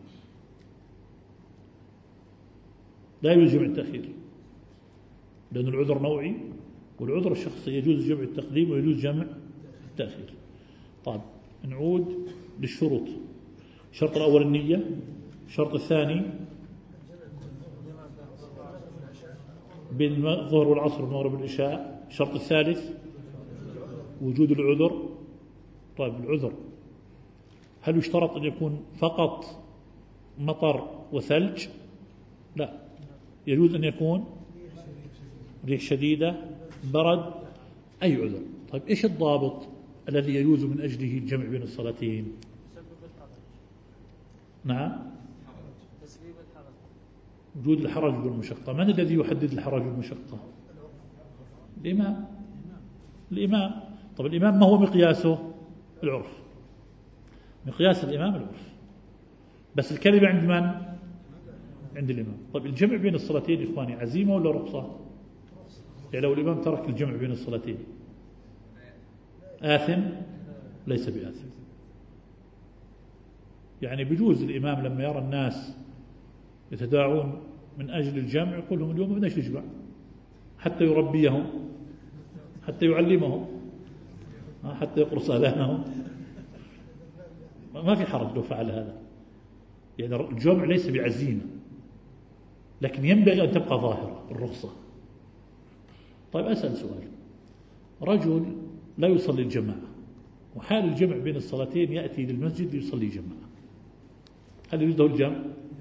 A: لا يجوز جمع التأخير، لأن العذر نوعي، والعذر الشخصي يجوز جمع التقديم ويجوز جمع التأخير. طيب نعود للشروط. الشرط الأول النية، الشرط الثاني بين الظهر والعصر والمغرب والعشاء، الشرط الثالث وجود العذر. طيب العذر هل يشترط أن يكون فقط مطر وثلج؟ لا، يجوز أن يكون ريح شديدة، برد، أي عذر. طيب إيش الضابط الذي يجوز من أجله الجمع بين الصلاتين؟ نعم، وجود الحرج والمشقة. من الذي يحدد الحرج والمشقة؟ الإمام. طب الإمام ما هو مقياسه؟ العرف. مقياس الإمام العرف، بس الكلمة عند من؟ عند الإمام. طب الجمع بين الصلاتين إخواني عزيمة ولا رخصة؟ يعني لو الإمام ترك الجمع بين الصلاتين آثم؟ ليس بآثم. يعني بجوز الإمام لما يرى الناس يتداعون من أجل الجمع يقول لهم اليوم بدناش نجمع، حتى يربيهم، حتى يعلمهم، حتى يقرص أذانهم، ما في حرج لو فعل هذا. يعني الجمع ليس بعزيمة، لكن ينبغي أن تبقى ظاهرة الرخصة. طيب أسأل سؤال، رجل لا يصلي الجماعة وحال الجمع بين الصلاتين يأتي للمسجد ليصلي جماعة، هل يجوز له الجمع؟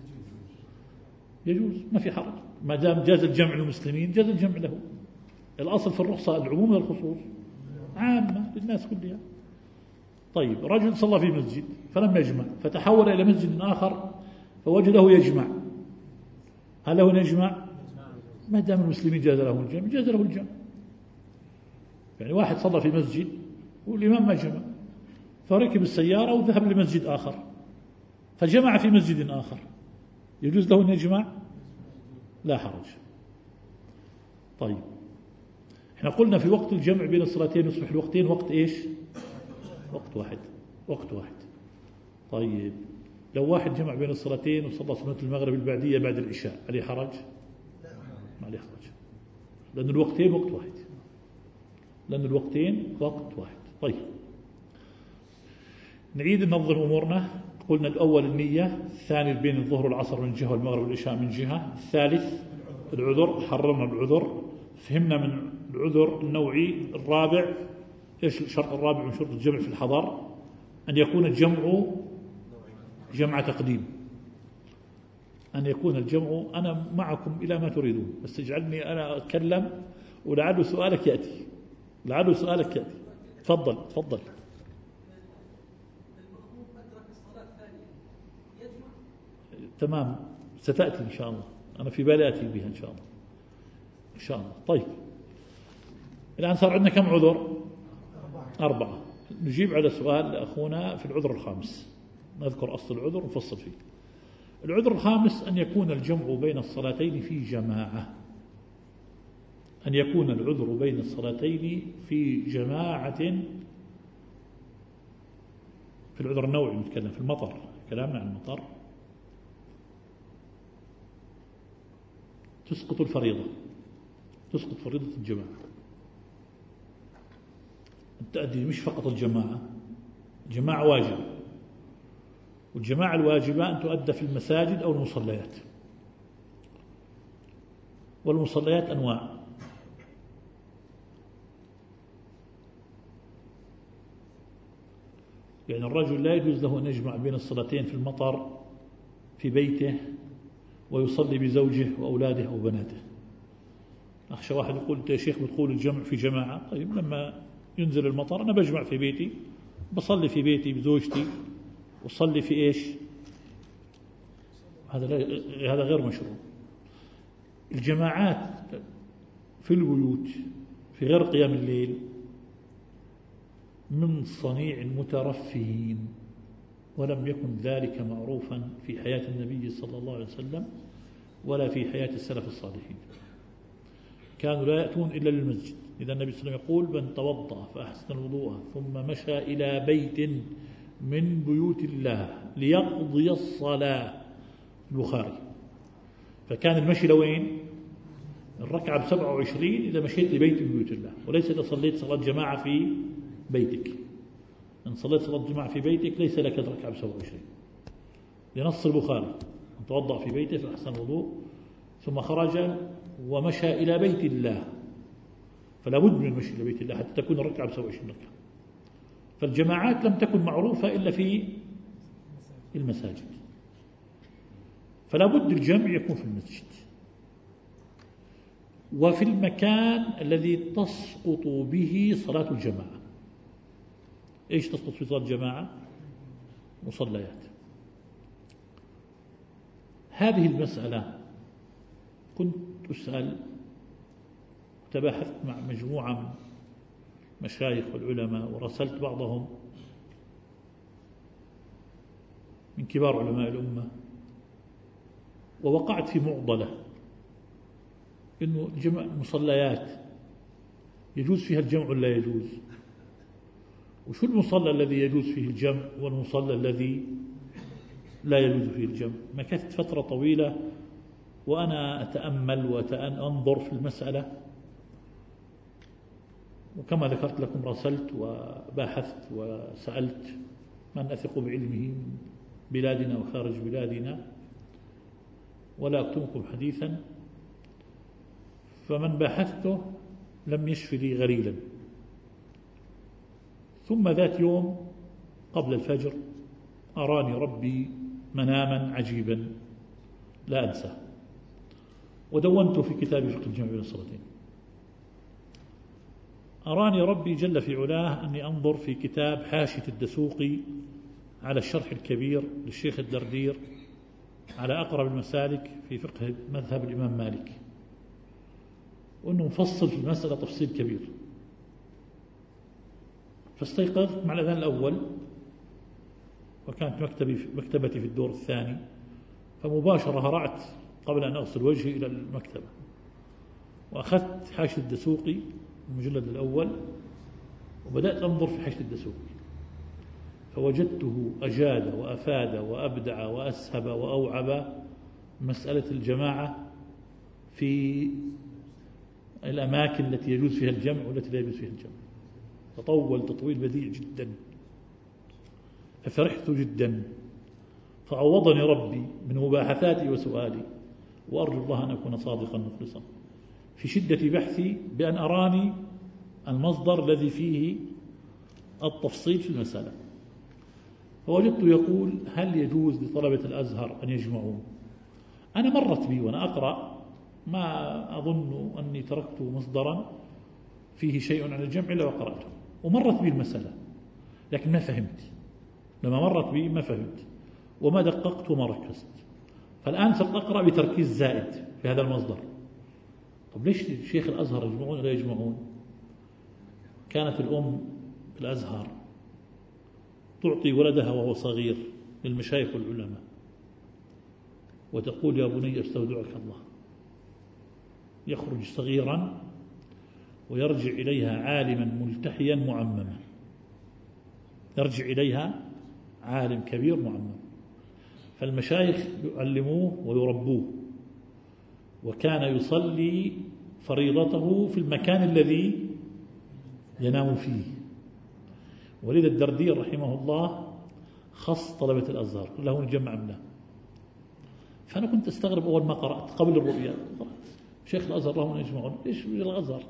A: يجوز، ما في حرج، ما دام جاز الجمع للمسلمين جاز الجمع له. الأصل في الرخصة العموم والخصوص، عامة للناس كلها. طيب رجل صلى في مسجد فلم يجمع فتحول إلى مسجد آخر فوجده يجمع، هل له يجمع؟ ما دام المسلمين جاز له الجمع جاز له الجمع. يعني واحد صلى في مسجد والإمام ما جمع فركب السيارة وذهب لمسجد آخر فجمع في مسجد آخر، يجوز له أن يجمع؟ لا حرج. طيب احنا قلنا في وقت الجمع بين الصلاتين يصبح الوقتين وقت ايش؟ وقت واحد، وقت واحد. طيب لو واحد جمع بين الصلاتين وصلى صلاة المغرب البعدية بعد العشاء عليه حرج؟ ما عليه حرج، لأن الوقتين وقت واحد، لأن الوقتين وقت واحد. طيب نعيد ننظم أمورنا. قلنا الأول النية، الثاني بين الظهر والعصر من جهة والمغرب والعشاء من جهة، الثالث العذر، حررنا العذر، فهمنا من العذر النوعي. الرابع ايش الشرط الرابع من شروط الجمع في الحضر؟ أن يكون الجمع جمع تقديم، أن يكون الجمع. أنا معكم إلى ما تريدون، بس اجعلني أنا أتكلم ولعل سؤالك يأتي، لعل سؤالك يأتي. تفضل تفضل. تمام، ستأتي إن شاء الله، أنا في بالي أتي بها إن شاء الله، إن شاء الله. طيب الآن صار عندنا كم عذر؟ 4. نجيب على سؤال أخونا في العذر الخامس، نذكر أصل العذر ونفصل فيه. العذر الخامس أن يكون الجمع بين الصلاتين في جماعة، أن يكون العذر بين الصلاتين في جماعة. في العذر النوعي نتكلم، في المطر، كلامنا عن المطر. تسقط الفريضة، تسقط فريضة الجماعة. التأدي مش فقط الجماعة، الجماعة واجبة، والجماعة الواجبة أن تؤدى في المساجد أو المصليات. والمصليات أنواع، يعني الرجل لا يجوز له أن يجمع بين الصلاتين في المطر في بيته ويصلي بزوجه وأولاده أو بناته. أخشى واحد يقول يا شيخ بتقول الجمع في جماعة، طيب لما ينزل المطر أنا بجمع في بيتي، بصلي في بيتي بزوجتي، وصلي في إيش؟ هذا غير مشروع. الجماعات في البيوت في غير قيام الليل من صنيع المترفهين، ولم يكن ذلك معروفا في حياة النبي صلى الله عليه وسلم ولا في حياة السلف الصالحين. كانوا لا يأتون إلا للمسجد. إذا النبي صلى الله عليه وسلم يقول من توضأ فأحسن الوضوء ثم مشى إلى بيت من بيوت الله ليقضي الصلاة، البخاري. فكان المشي لوين؟ الركعة ب27 إذا مشيت لبيت من بيوت الله، وليس إذا صليت صلاة جماعة في بيتك. إن صليت صلاة جماعة في بيتك ليس لك الركعة ب27، لنص البخاري من توضأ في بيته فأحسن الوضوء ثم خرج ومشى إلى بيت الله، فلا بد من المشي إلى بيت الله حتى تكون الركعة ب27 ركعة. فالجماعات لم تكن معروفة إلا في المساجد، فلا بد الجمع يكون في المسجد وفي المكان الذي تسقط به صلاة الجماعة. إيش تسقط في صلاة الجماعة؟ مصليات. هذه المسألة كنت أسأل، تباحثت مع مجموعة من مشايخ والعلماء ورسلت بعضهم من كبار علماء الأمة، ووقعت في معضلة إنه جمع المصليات يجوز فيها الجمع ولا لا يجوز، وشو المصلى الذي يجوز فيه الجمع والمصلى الذي لا يجوز فيه الجمع. مكثت فترة طويلة وأنا أتأمل وأنظر في المسألة، وكما ذكرت لكم رسلت وباحثت وسألت من أثق بعلمه من بلادنا وخارج بلادنا، ولا أكتمكم حديثا، فمن باحثته لم يشف لي غريلا. ثم ذات يوم قبل الفجر أراني ربي مناما عجيبا لا أنساه، ودونته في كتاب فقه الجمع بين الصلاتين. أراني ربي جل في علاه أني أنظر في كتاب حاشية الدسوقي على الشرح الكبير للشيخ الدردير على أقرب المسالك في فقه مذهب الإمام مالك، وأنه مفصل في المسألة تفصيل كبير. فاستيقظت مع الأذان الأول، وكانت مكتبتي في الدور الثاني، فمباشرة هرعت قبل أن أغسل وجهي إلى المكتبة، وأخذت حاشية الدسوقي المجلد الأول وبدأت أنظر في حاشية الدسوقي، فوجدته أجاد وأفاد وأبدع وأسهب وأوعب مسألة الجماعة في الأماكن التي يجوز فيها الجمع والتي لا يجوز فيها الجمع. تطول تطويل بديع جدا، ففرحت جدا، فعوضني ربي من مباحثاتي وسؤالي، وأرجو الله أن أكون صادقا مخلصا في شدة بحثي بأن أراني المصدر الذي فيه التفصيل في المسألة. فوجدته يقول: هل يجوز لطلبة الأزهر أن يجمعوا؟ أنا مرت بي وأنا أقرأ، ما أظن أني تركت مصدرا فيه شيء عن الجمع إلا وقرأته، ومرت بي المسألة لكن ما فهمت. لما مرت بي ما فهمت وما دققت وما ركزت. فالآن صرت أقرأ بتركيز زائد في هذا المصدر. طب ليش شيخ الأزهر يجمعون ولا يجمعون؟ كانت الأم بالأزهر تعطي ولدها وهو صغير للمشايخ والعلماء وتقول: يا بني استودعك الله. يخرج صغيرا ويرجع إليها عالما ملتحيا معمما، يرجع إليها عالم كبير معمم. فالمشايخ يعلموه ويربوه، وكان يصلي فريضته في المكان الذي ينام فيه. ولذا الدردير رحمه الله خص طلبة الأزهر له نجمع منه. فأنا كنت أستغرب أول ما قرأت قبل الرؤيا، شيخ الأزهر لهم يجمعون. إيش الأزهر؟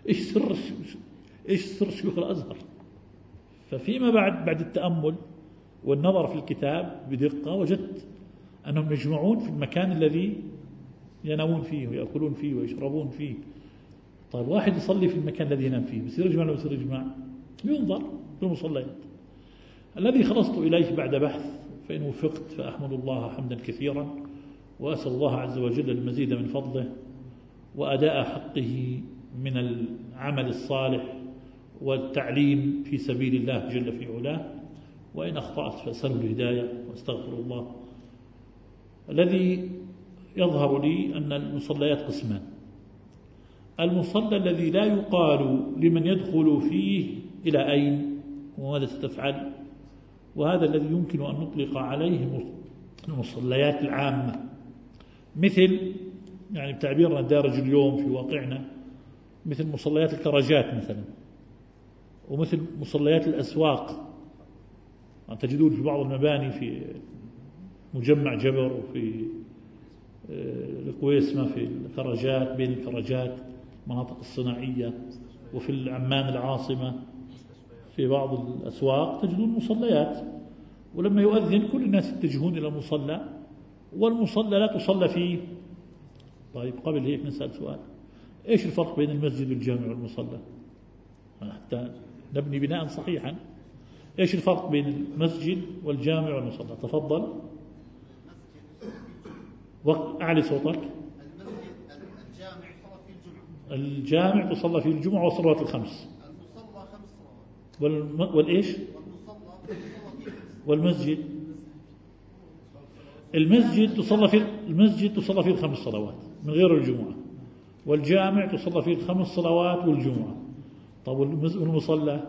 A: إيش سر شيوخ الأزهر؟ ففيما بعد التأمل والنظر في الكتاب بدقة وجدت أنهم يجمعون في المكان الذي ينامون فيه ويأكلون فيه ويشربون فيه. طيب واحد يصلي في المكان الذي ينام فيه، بصير يجمع ولا بصير يجمع؟ ينظر في المصليات. الذي خلصت إليه بعد بحث، فإن وفقت فأحمد الله حمدا كثيرا، وأسأل الله عز وجل المزيد من فضله وأداء حقه من العمل الصالح والتعليم في سبيل الله جل في علاه. وإن أخطأت فأسأله الهداية وأستغفر الله. الذي يظهر لي أن المصليات قسمان: المصلى الذي لا يقال لمن يدخل فيه إلى أين وماذا ستفعل، وهذا الذي يمكن أن نطلق عليه المصليات العامة، مثل يعني بتعبيرنا الدارج اليوم في واقعنا مثل مصليات الكراجات مثلا، ومثل مصليات الأسواق. تجدون في بعض المباني في مجمع جبر وفي الكويس ما في الكراجات، بين الكراجات مناطق الصناعية، وفي العمان العاصمة في بعض الأسواق تجدون مصليات، ولما يؤذن كل الناس يتجهون إلى المصلى، والمصلى لا تصلى فيه. طيب قبل هيك نسأل سؤال: إيش الفرق بين المسجد والجامع والمصلى حتى نبني بناء صحيحا؟ إيش الفرق بين المسجد والجامع والمصلى؟ تفضل. أعلي صوتك. الجامع تصلى فيه الجمعة والصلوات الخمس. المصلى 5 صلوات. والإيش؟ والمسجد. المسجد تصلى فيه 5 صلوات من غير الجمعة، والجامع تصلى فيه 5 صلوات والجمعة. طب والمصلى؟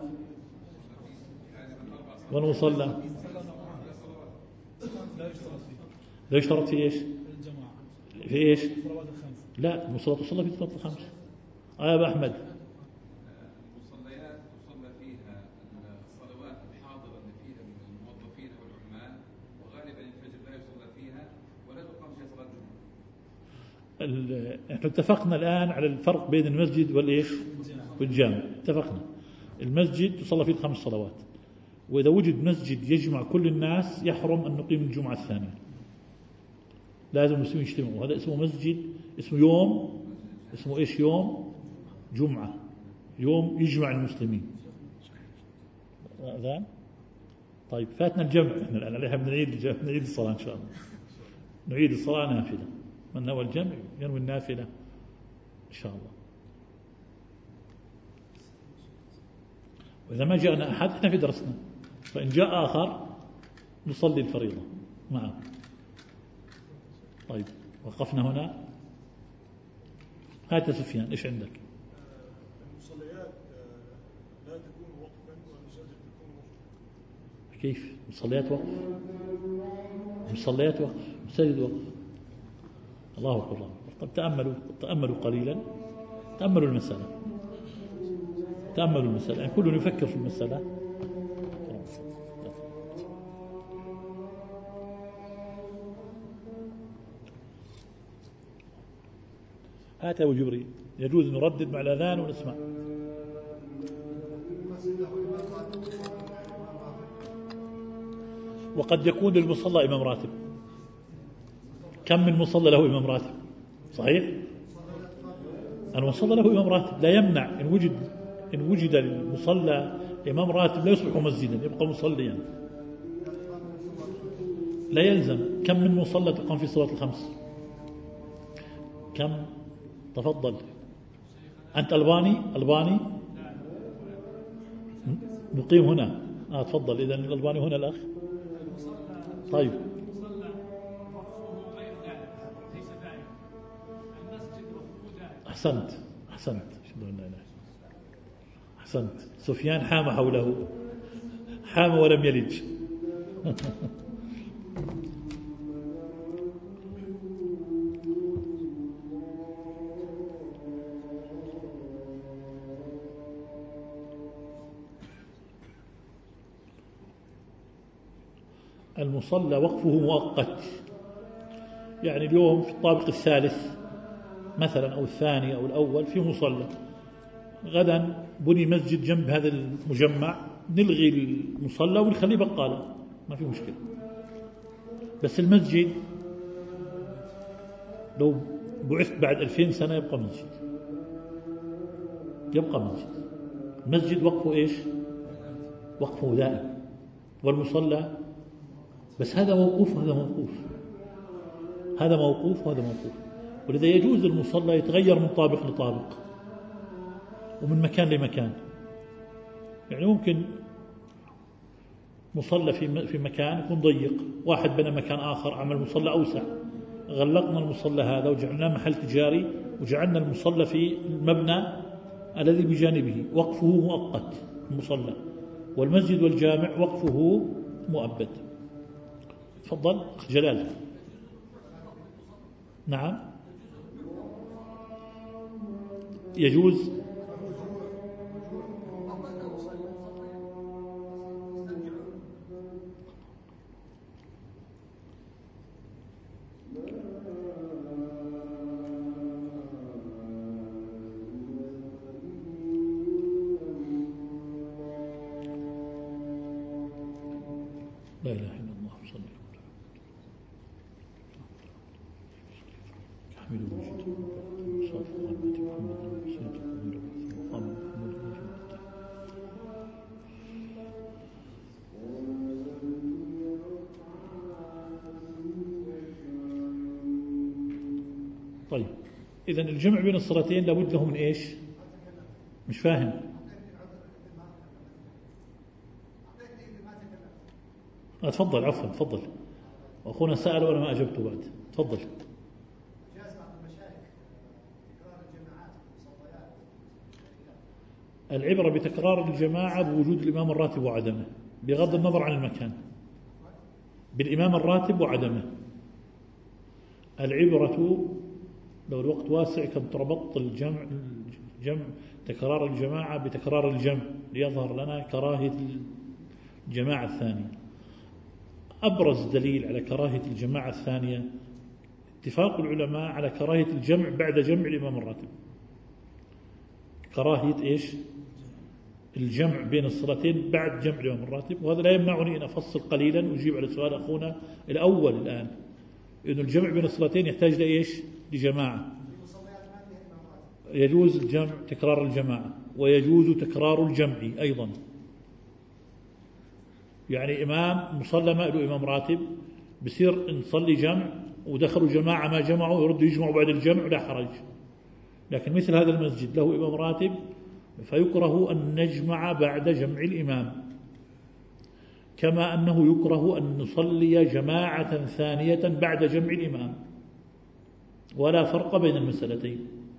A: لا يشترط فيه إيش؟ في إيش؟ لا، المصلى تصلى فيه 3 5. يا أبا أحمد.
B: المصليات تصلى فيها الصلوات الحاضرة اللي فيها الموظفين والعمال، وغالبا الفجر لا يصلى فيها ولا تقام فيها صلاة الجمعة.
A: احنا اتفقنا الآن على الفرق بين المسجد والإيش؟ والجامع. اتفقنا المسجد تصلى فيه 5 صلوات، وإذا وجد مسجد يجمع كل الناس يحرم أن نقيم الجمعة الثانية، لازم المسلمين يجتمعوا. هذا اسمه مسجد، اسمه يوم، اسمه إيش؟ يوم جمعة، يوم يجمع المسلمين. أذان. طيب فاتنا الجمع، احنا الآن عليها نعيد الصلاة إن شاء الله. نعيد الصلاة نافلة، من نوى الجمع ينوي النافلة إن شاء الله. وإذا ما جاءنا أحد احنا في درسنا، فإن جاء آخر نصلي الفريضة معه. طيب وقفنا هنا. هات سفيان، إيش عندك؟
C: المصليات لا تكون وقفا والمساجد تكون وقفا.
A: كيف؟ مصليات وقف، مصليات وقف، مساجد وقف. الله أكبر. طب تأملوا قليلا، تأملوا المسألة، يعني كل يفكر في المسألة. هات يا أبو جبريل، يجوز نردد مع الأذان ونسمع. وقد يكون للمصلى إمام راتب. كم من مصلى له إمام راتب؟ صحيح؟ المصلى له إمام راتب لا يمنع إن وجد المصلى إمام راتب لا يصبح مسجدا، يبقى مصليا. لا يلزم. كم من مصلى تقام في صلاة الخمس؟ كم؟ تفضل. أنت ألباني مقيم هنا. تفضل. إذن الألباني هنا الأخ. طيب. أحسنت. سفيان حام حوله، حام ولم يلج. المصلى وقفه مؤقت، يعني اليوم في الطابق الثالث مثلا أو الثاني أو الأول في مصلى، غدا بني مسجد جنب هذا المجمع، نلغي المصلى ونخليه بقالة، ما في مشكلة. بس المسجد لو بعثت بعد 2000 سنة يبقى مسجد، المسجد وقفه إيش؟ وقفه دائم. والمصلى بس هذا موقوف وهذا موقوف. ولذا يجوز المصلى يتغير من طابق لطابق ومن مكان لمكان. يعني ممكن مصلى في مكان يكون ضيق، واحد بنى مكان آخر عمل مصلى أوسع، غلقنا المصلى هذا وجعلناه محل تجاري وجعلنا المصلى في المبنى الذي بجانبه، وقفه مؤقت المصلى. والمسجد والجامع وقفه مؤبد. تفضل أخ جلال. نعم يجوز. لا إله إلا الله صلى الله طيب، إذن الجمع بين الصلاتين لابد له من إيش؟ مش فاهم. تفضل. عفوا تفضل. أخونا سأل وأنا ما أجبته بعد. تفضل. العبرة بتكرار الجماعة بوجود الإمام الراتب وعدمه، بغض النظر عن المكان، بالإمام الراتب وعدمه. العبرة لو الوقت واسع كنت ربطت الجمع تكرار الجماعة بتكرار الجمع ليظهر لنا كراهية الجماعة الثانية. أبرز دليل على كراهية الجماعة الثانية اتفاق العلماء على كراهية الجمع بعد جمع الإمام الراتب. كراهية إيش؟ الجمع بين الصلاتين بعد جمع الإمام الراتب. وهذا لا يمنعني أن أفصل قليلا وأجيب على سؤال أخونا الأول الآن، إنه الجمع بين الصلاتين يحتاج لإيش؟ لجماعة. يجوز الجمع تكرار الجماعة، ويجوز تكرار الجمع أيضا. يعني إمام مصلى ما له إمام راتب، بصير نصلي جمع ودخلوا جماعة ما جمعوا يردوا يجمعوا بعد الجمع ولا حرج. لكن مثل هذا المسجد له إمام راتب فيكره أن نجمع بعد جمع الإمام، كما أنه يكره أن نصلي جماعة ثانية بعد جمع الإمام. ولا فرق بين المسألتين،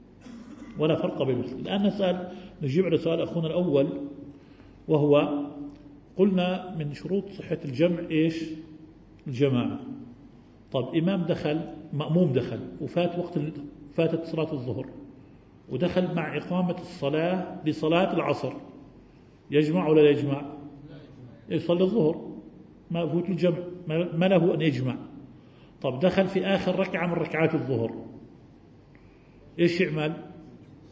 A: الآن نجيب على سؤال أخونا الأول، وهو قلنا من شروط صحة الجمع إيش؟ الجماعة. طب إمام دخل، مأموم دخل فاتت صلاة الظهر ودخل مع إقامة الصلاة لصلاة العصر، يجمع ولا لا يجمع؟ يصلي الظهر، ما فوت الجمع، ما له أن يجمع. طب دخل في آخر ركعة من ركعات الظهر، إيش يعمل؟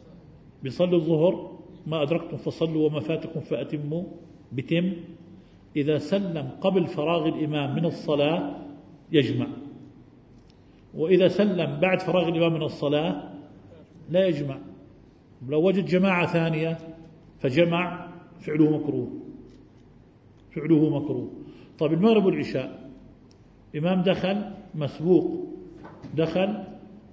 A: بيصلي الظهر، ما أدركتم فصلوا وما فاتكم فأتموا، بتم. إذا سلم قبل فراغ الإمام من الصلاة يجمع، وإذا سلم بعد فراغ الإمام من الصلاة لا يجمع. لو وجد جماعة ثانية فجمع فعله مكروه. طيب المغرب والعشاء، إمام دخل مسبوق، دخل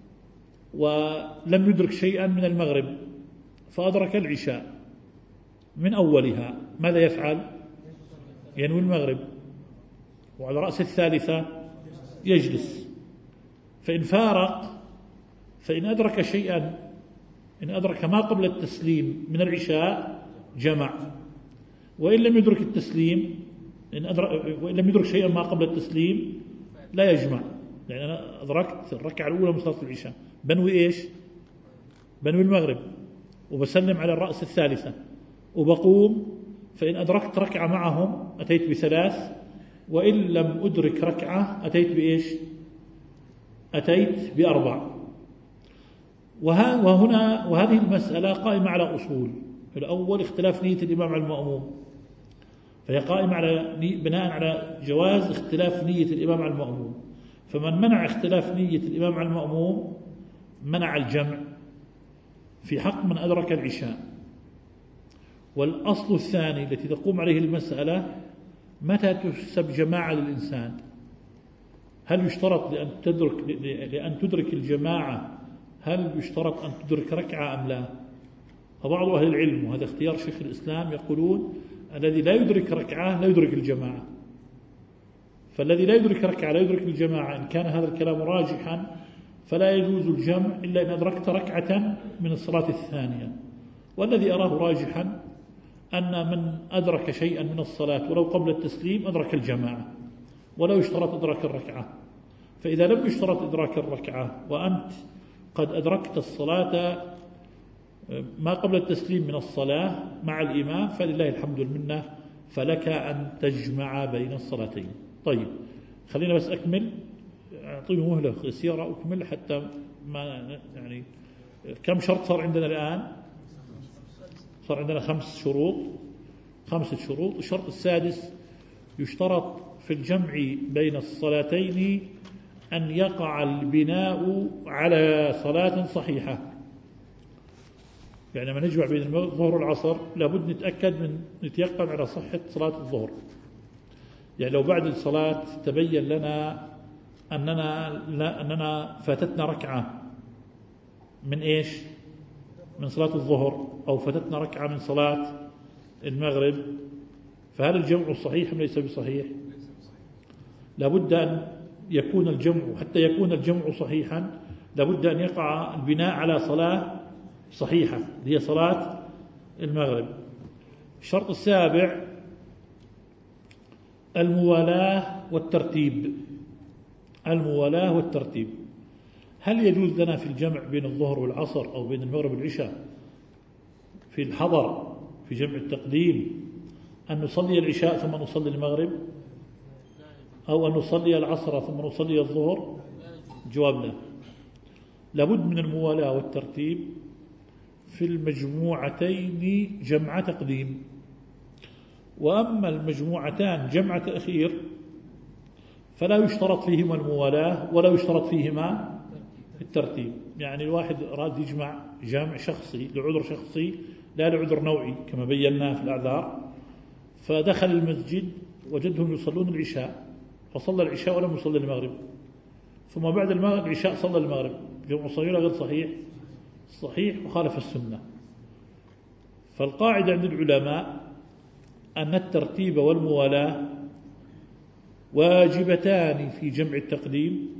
A: ولم يدرك شيئا من المغرب فأدرك العشاء من أولها، ماذا يفعل؟ ينوي المغرب، وعلى رأس الثالثة يجلس. فإن فارق، فإن أدرك شيئا، إن أدرك ما قبل التسليم من العشاء جمع، وإن لم يدرك التسليم، وإن لم يدرك شيئا ما قبل التسليم لا يجمع. يعني أنا أدركت الركعة الأولى من صلاة العشاء، بنوي إيش؟ بنوي المغرب وبسلم على الرأس الثالثة وبقوم، فإن أدركت ركعة معهم أتيت ب3، وإن لم أدرك ركعة أتيت بإيش؟ أتيت ب4. وهذه المسألة قائمة على أصول. الأول اختلاف نية الإمام على المأموم، فهي قائمة على بناء على جواز اختلاف نية الإمام على المأموم. فمن منع اختلاف نية الإمام على المأموم منع الجمع في حق من أدرك العشاء. والأصل الثاني التي تقوم عليه المسألة متى تحسب جماعة للإنسان؟ هل يشترط لأن تدرك الجماعة، هل يشترط أن تدرك ركعة أم لا؟ فبعض أهل العلم، وهذا اختيار شيخ الإسلام، يقولون الذي لا يدرك ركعة لا يدرك الجماعة. فالذي لا يدرك ركعة لا يدرك الجماعة، إن كان هذا الكلام راجحا فلا يجوز الجمع إلا إن أدركت ركعة من الصلاة الثانية. والذي أراه راجحا أن من أدرك شيئا من الصلاة ولو قبل التسليم أدرك الجماعة، ولا يشترط إدراك الركعة. فإذا لم يشترط إدراك الركعة وأنت قد أدركت الصلاة ما قبل التسليم من الصلاة مع الإمام فلله الحمد والمنة، فلك أن تجمع بين الصلاتين. طيب خلينا بس أكمل، أعطيه مهلة يسيرة أكمل حتى ما يعني. كم شرط صار عندنا الآن؟ صار عندنا 5 شروط. الشرط السادس: يشترط في الجمع بين الصلاتين أن يقع البناء على صلاة صحيحة. يعني لما نجمع بين الظهر والعصر لابد نتيقن على صحة صلاة الظهر. يعني لو بعد الصلاة تبين لنا أننا فاتتنا ركعة من إيش؟ من صلاة الظهر، أو فاتتنا ركعة من صلاة المغرب، فهل الجمع صحيح أم ليس بصحيح؟ لابد أن يكون الجمع، حتى يكون الجمع صحيحا لابد أن يقع البناء على صلاة صحيحة هي صلاة المغرب. الشرط السابع: الموالاة والترتيب. هل يجوز لنا في الجمع بين الظهر والعصر أو بين المغرب والعشاء في الحضر في جمع التقديم أن نصلي العشاء ثم نصلي المغرب، أو أن نصلي العصر ثم نصلي الظهر؟ جواب لا. لابد من الموالاة والترتيب في المجموعتين جمع تقديم. وأما المجموعتان جمع تأخير فلا يشترط فيهما الموالاة ولا يشترط فيهما الترتيب. يعني الواحد أراد يجمع جمع شخصي لعذر شخصي لا لعذر نوعي كما بينا في الأعذار، فدخل المسجد وجدهم يصلون العشاء فصلى العشاء ولم يصلي المغرب، ثم بعد المغرب العشاء صلى المغرب، جمع صحيح غير صحيح؟ صحيح وخالف السنة. فالقاعدة عند العلماء أن الترتيب والموالاة واجبتان في جمع التقديم،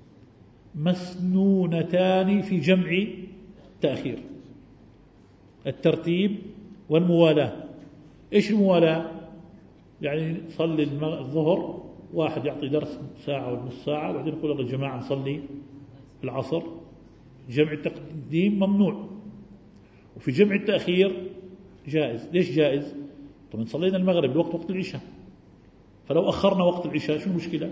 A: مسنونتان في جمع التأخير. الترتيب والموالاة. إيش الموالاة؟ يعني صلي الظهر، واحد يعطي درس ساعة ونص ساعة وبعدين يقول يا جماعة نصلي العصر. جمع التقديم ممنوع، وفي جمع التأخير جائز. ليش جائز؟ طبعا صلينا المغرب وقت العشاء، فلو أخرنا وقت العشاء شو المشكلة؟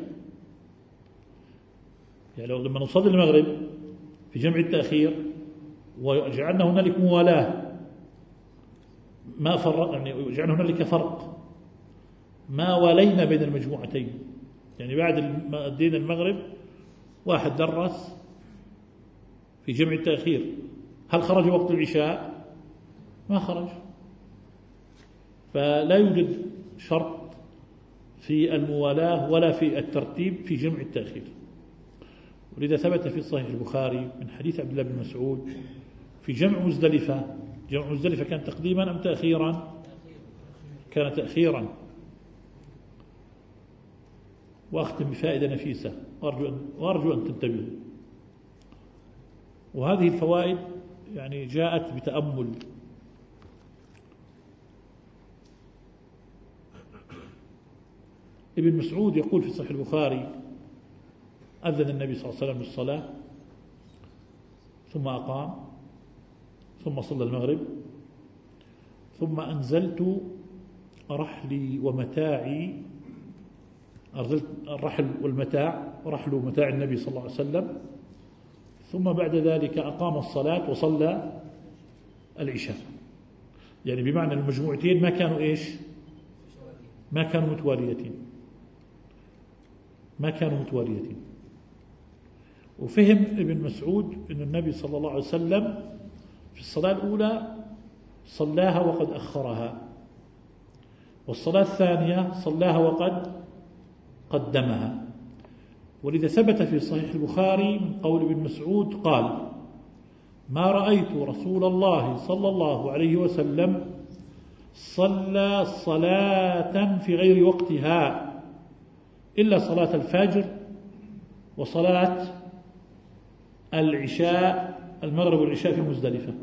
A: يعني لو لما نصلي المغرب في جمع التأخير وجعلنا هنالك موالاة ما فرق، يعني جعلنا هنالك فرق ما ولينا بين المجموعتين، يعني بعد دين المغرب واحد درس في جمع التأخير، هل خرج وقت العشاء؟ ما خرج. فلا يوجد شرط في الموالاة ولا في الترتيب في جمع التأخير. ولذا ثبت في صحيح البخاري من حديث عبد الله بن مسعود في جمع مزدلفة. جمع مزدلفة كان تقديما أم تأخيرا؟ كان تأخيرا. وأختم بفائدة نفيسة وأرجو أن تنتبهوا، وهذه الفوائد يعني جاءت بتأمل. ابن مسعود يقول في صحيح البخاري: أذن النبي صلى الله عليه وسلم بالصلاة ثم أقام ثم صلى المغرب ثم أنزلت رحلي ومتاعي، أنزلت الرحل والمتاع، رحل ومتاع النبي صلى الله عليه وسلم، ثم بعد ذلك أقام الصلاة وصلى العشاء. يعني بمعنى المجموعتين ما كانوا إيش؟ ما كانوا متواليتين، ما كانوا متواليتين. وفهم ابن مسعود أن النبي صلى الله عليه وسلم في الصلاة الأولى صلاها وقد أخرها، والصلاة الثانية صلاها وقد قدمها. ولذا ثبت في صحيح البخاري من قول ابن مسعود قال: ما رأيت رسول الله صلى الله عليه وسلم صلى صلاة في غير وقتها إلا صلاة الفجر وصلاة العشاء، المغرب والعشاء في مزدلفة.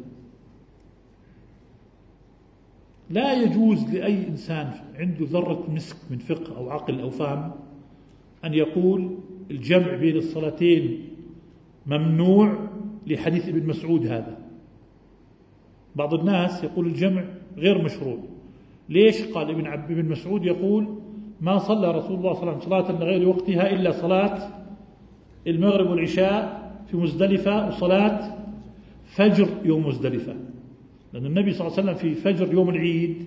A: لا يجوز لأي إنسان عنده ذرة مسك من فقه أو عقل أو فهم أن يقول الجمع بين الصلاتين ممنوع لحديث ابن مسعود هذا. بعض الناس يقول الجمع غير مشروع. ليش؟ قال ابن مسعود يقول: ما صلى رسول الله صلى الله عليه وسلم صلاة لغير وقتها إلا صلاة المغرب والعشاء في مزدلفة وصلاة فجر يوم مزدلفة، لأن النبي صلى الله عليه وسلم في فجر يوم العيد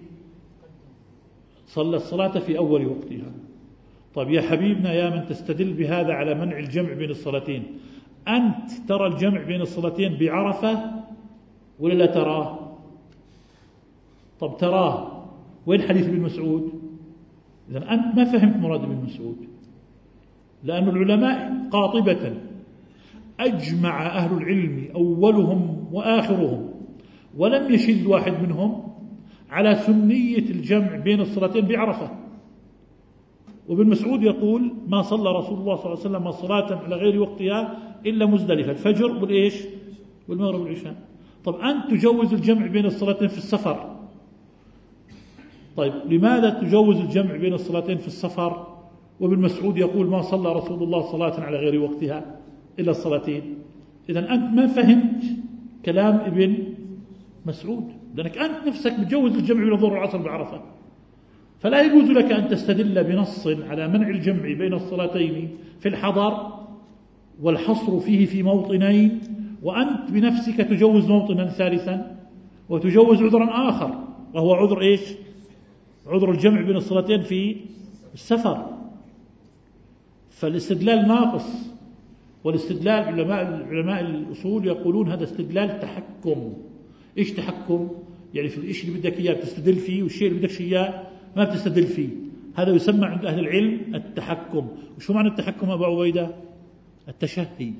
A: صلى الصلاة في أول وقتها. طيب يا حبيبنا، يا من تستدل بهذا على منع الجمع بين الصلاتين، أنت ترى الجمع بين الصلاتين بعرفة ولا لا تراه؟ طب تراه، وين حديث ابن مسعود؟ إذن أنت ما فهمت مراد ابن مسعود، لأن العلماء قاطبة أجمع أهل العلم أولهم وآخرهم ولم يشذ واحد منهم على سنية الجمع بين الصلاتين بعرفة. وابن مسعود يقول: ما صلى رسول الله صلى الله عليه وسلم صلاة على غير وقتها إلا مزدلفة، الفجر والإيش والمغرب والعشاء. طب أنت تجوز الجمع بين الصلاتين في السفر. طيب لماذا تجوز الجمع بين الصلاتين في السفر وابن مسعود يقول: ما صلى رسول الله صلاة على غير وقتها إلا الصلاتين؟ إذن أنت ما فهمت كلام ابن مسعود، لأنك أنت نفسك بتجوز الجمع بين الظهر والعصر بعرفة. فلا يجوز لك أن تستدل بنص على منع الجمع بين الصلاتين في الحضر والحصر فيه في موطنين، وأنت بنفسك تجوز موطنا ثالثا وتجوز عذرا آخر، وهو عذر إيش؟ عذر الجمع بين الصلاتين في السفر. فالاستدلال ناقص. والاستدلال علماء الأصول يقولون هذا استدلال تحكم. إيش تحكم؟ يعني في الإشي اللي بدك إياه بتستدل فيه، والشيء اللي بدك إياه ما بتستدل فيه. هذا يسمى عند أهل العلم التحكم. وشو معنى التحكم أبو عبيدة؟ التشهي،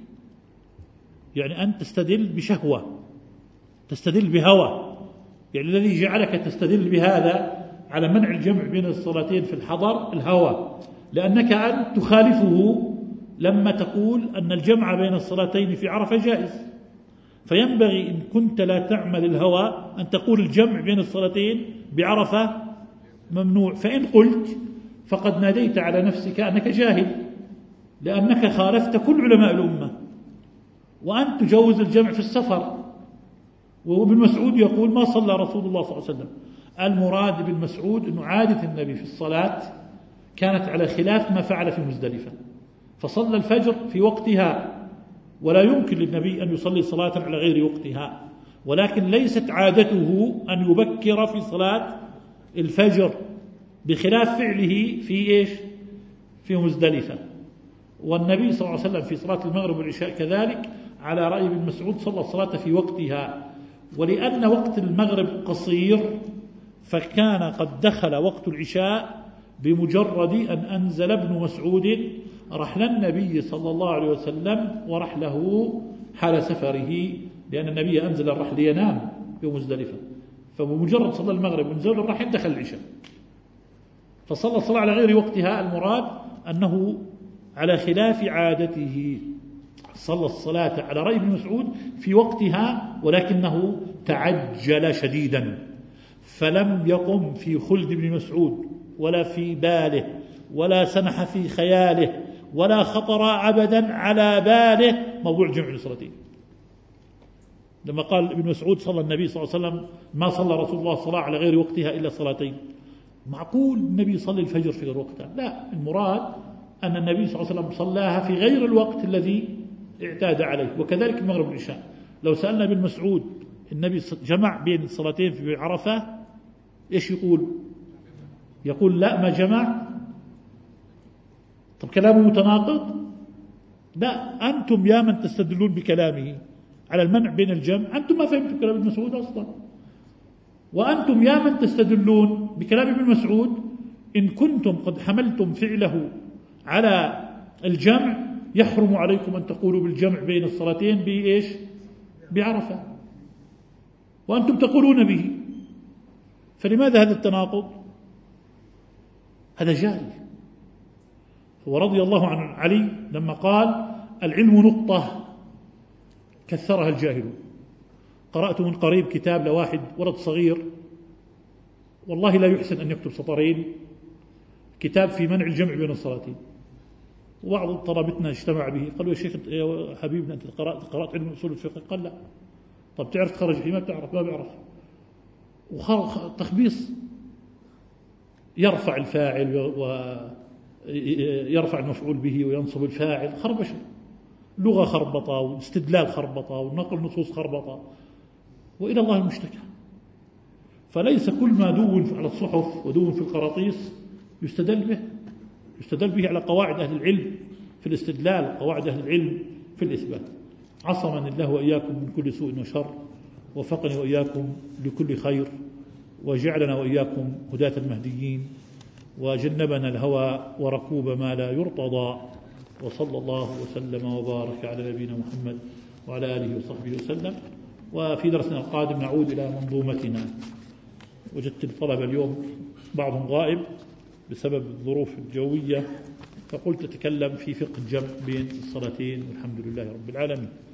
A: يعني أن تستدل بشهوة، تستدل بهوى. يعني الذي جعلك تستدل بهذا على منع الجمع بين الصلاتين في الحضر الهوى، لأنك أن تخالفه لما تقول أن الجمع بين الصلاتين في عرفة جائز. فينبغي إن كنت لا تعمل الهوى أن تقول الجمع بين الصلاتين بعرفة ممنوع. فإن قلت فقد ناديت على نفسك أنك جاهل، لأنك خالفت كل علماء الأمة، وأن تجوز الجمع في السفر. وابن مسعود يقول: ما صلى رسول الله صلى الله عليه وسلم. المراد ابن مسعود أنه عادة النبي في الصلاة كانت على خلاف ما فعل في مزدلفة، فصلى الفجر في وقتها، ولا يمكن للنبي أن يصلي صلاة على غير وقتها، ولكن ليست عادته أن يبكر في صلاة الفجر، بخلاف فعله في إيش؟ في مزدلفة. والنبي صلى الله عليه وسلم في صلاة المغرب والعشاء كذلك على رأي ابن مسعود صلى الصلاة في وقتها، ولأن وقت المغرب قصير فكان قد دخل وقت العشاء بمجرد أن أنزل ابن مسعود رحل النبي صلى الله عليه وسلم ورحله حال سفره، لأن النبي أنزل الرحل ينام في مزدلفة، فبمجرد صلى المغرب ونزل الرحل دخل العشاء، فصلى الصلاة على غير وقتها. المراد أنه على خلاف عادته صلى الصلاة على رأي ابن مسعود في وقتها، ولكنه تعجل شديدا فلم يقم في خلد ابن مسعود ولا في باله ولا سنح في خياله ولا خطر أبدا على باله موضوع جمع الصلاتين. لما قال ابن مسعود صلى النبي صلى الله عليه وسلم ما صلى رسول الله الصلاة على غير وقتها إلا صلاتين، معقول النبي صلى الفجر في غير وقتها؟ لا، المراد أن النبي صلى الله عليه وسلم صلاها في غير الوقت الذي اعتاد عليه. وكذلك المغرب والعشاء، لو سألنا ابن مسعود النبي جمع بين الصلاتين في عرفة إيش يقول؟ يقول لا ما جمع. طب كلامه متناقض؟ لا، أنتم يا من تستدلون بكلامه على المنع بين الجمع أنتم ما فهمتم كلام ابن مسعود أصلا، وأنتم يا من تستدلون بكلام ابن مسعود إن كنتم قد حملتم فعله على الجمع يحرم عليكم أن تقولوا بالجمع بين الصلاتين بإيش؟ بعرفة، وأنتم تقولون به، فلماذا هذا التناقض؟ هذا جاهل. ورضي الله عن علي لما قال العلم نقطة كثرها الجاهلون. قرأت من قريب كتاب لواحد ولد صغير والله لا يحسن أن يكتب سطرين، كتاب في منع الجمع بين الصلاتين، وبعض طلبتنا اجتمع به قالوا يا شيخ يا حبيبنا أنت قرأت علم أصول الفقه؟ قال لا. طب تعرف تخرج فيه؟ ما بتعرف. ما بيعرف. وتخبيص، يرفع الفاعل ويرفع المفعول به وينصب الفاعل، خربشة، لغة خربطة واستدلال خربطة ونقل نصوص خربطة، وإلى الله المشتكى. فليس كل ما دون على الصحف ودون في القراطيس يستدل به على قواعد أهل العلم في الاستدلال، قواعد أهل العلم في الإثبات. عصمني الله وإياكم من كل سوء وشر، وفقني وإياكم لكل خير، وجعلنا وإياكم هداة المهديين، وجنبنا الهوى وركوب ما لا يرتضى، وصلى الله وسلم وبارك على نبينا محمد وعلى آله وصحبه وسلم. وفي درسنا القادم نعود إلى منظومتنا. وجدت الطلبة اليوم بعضهم غائب بسبب الظروف الجوية، فقلت أتكلم في فقه الجمع بين الصلاتين، والحمد لله رب العالمين.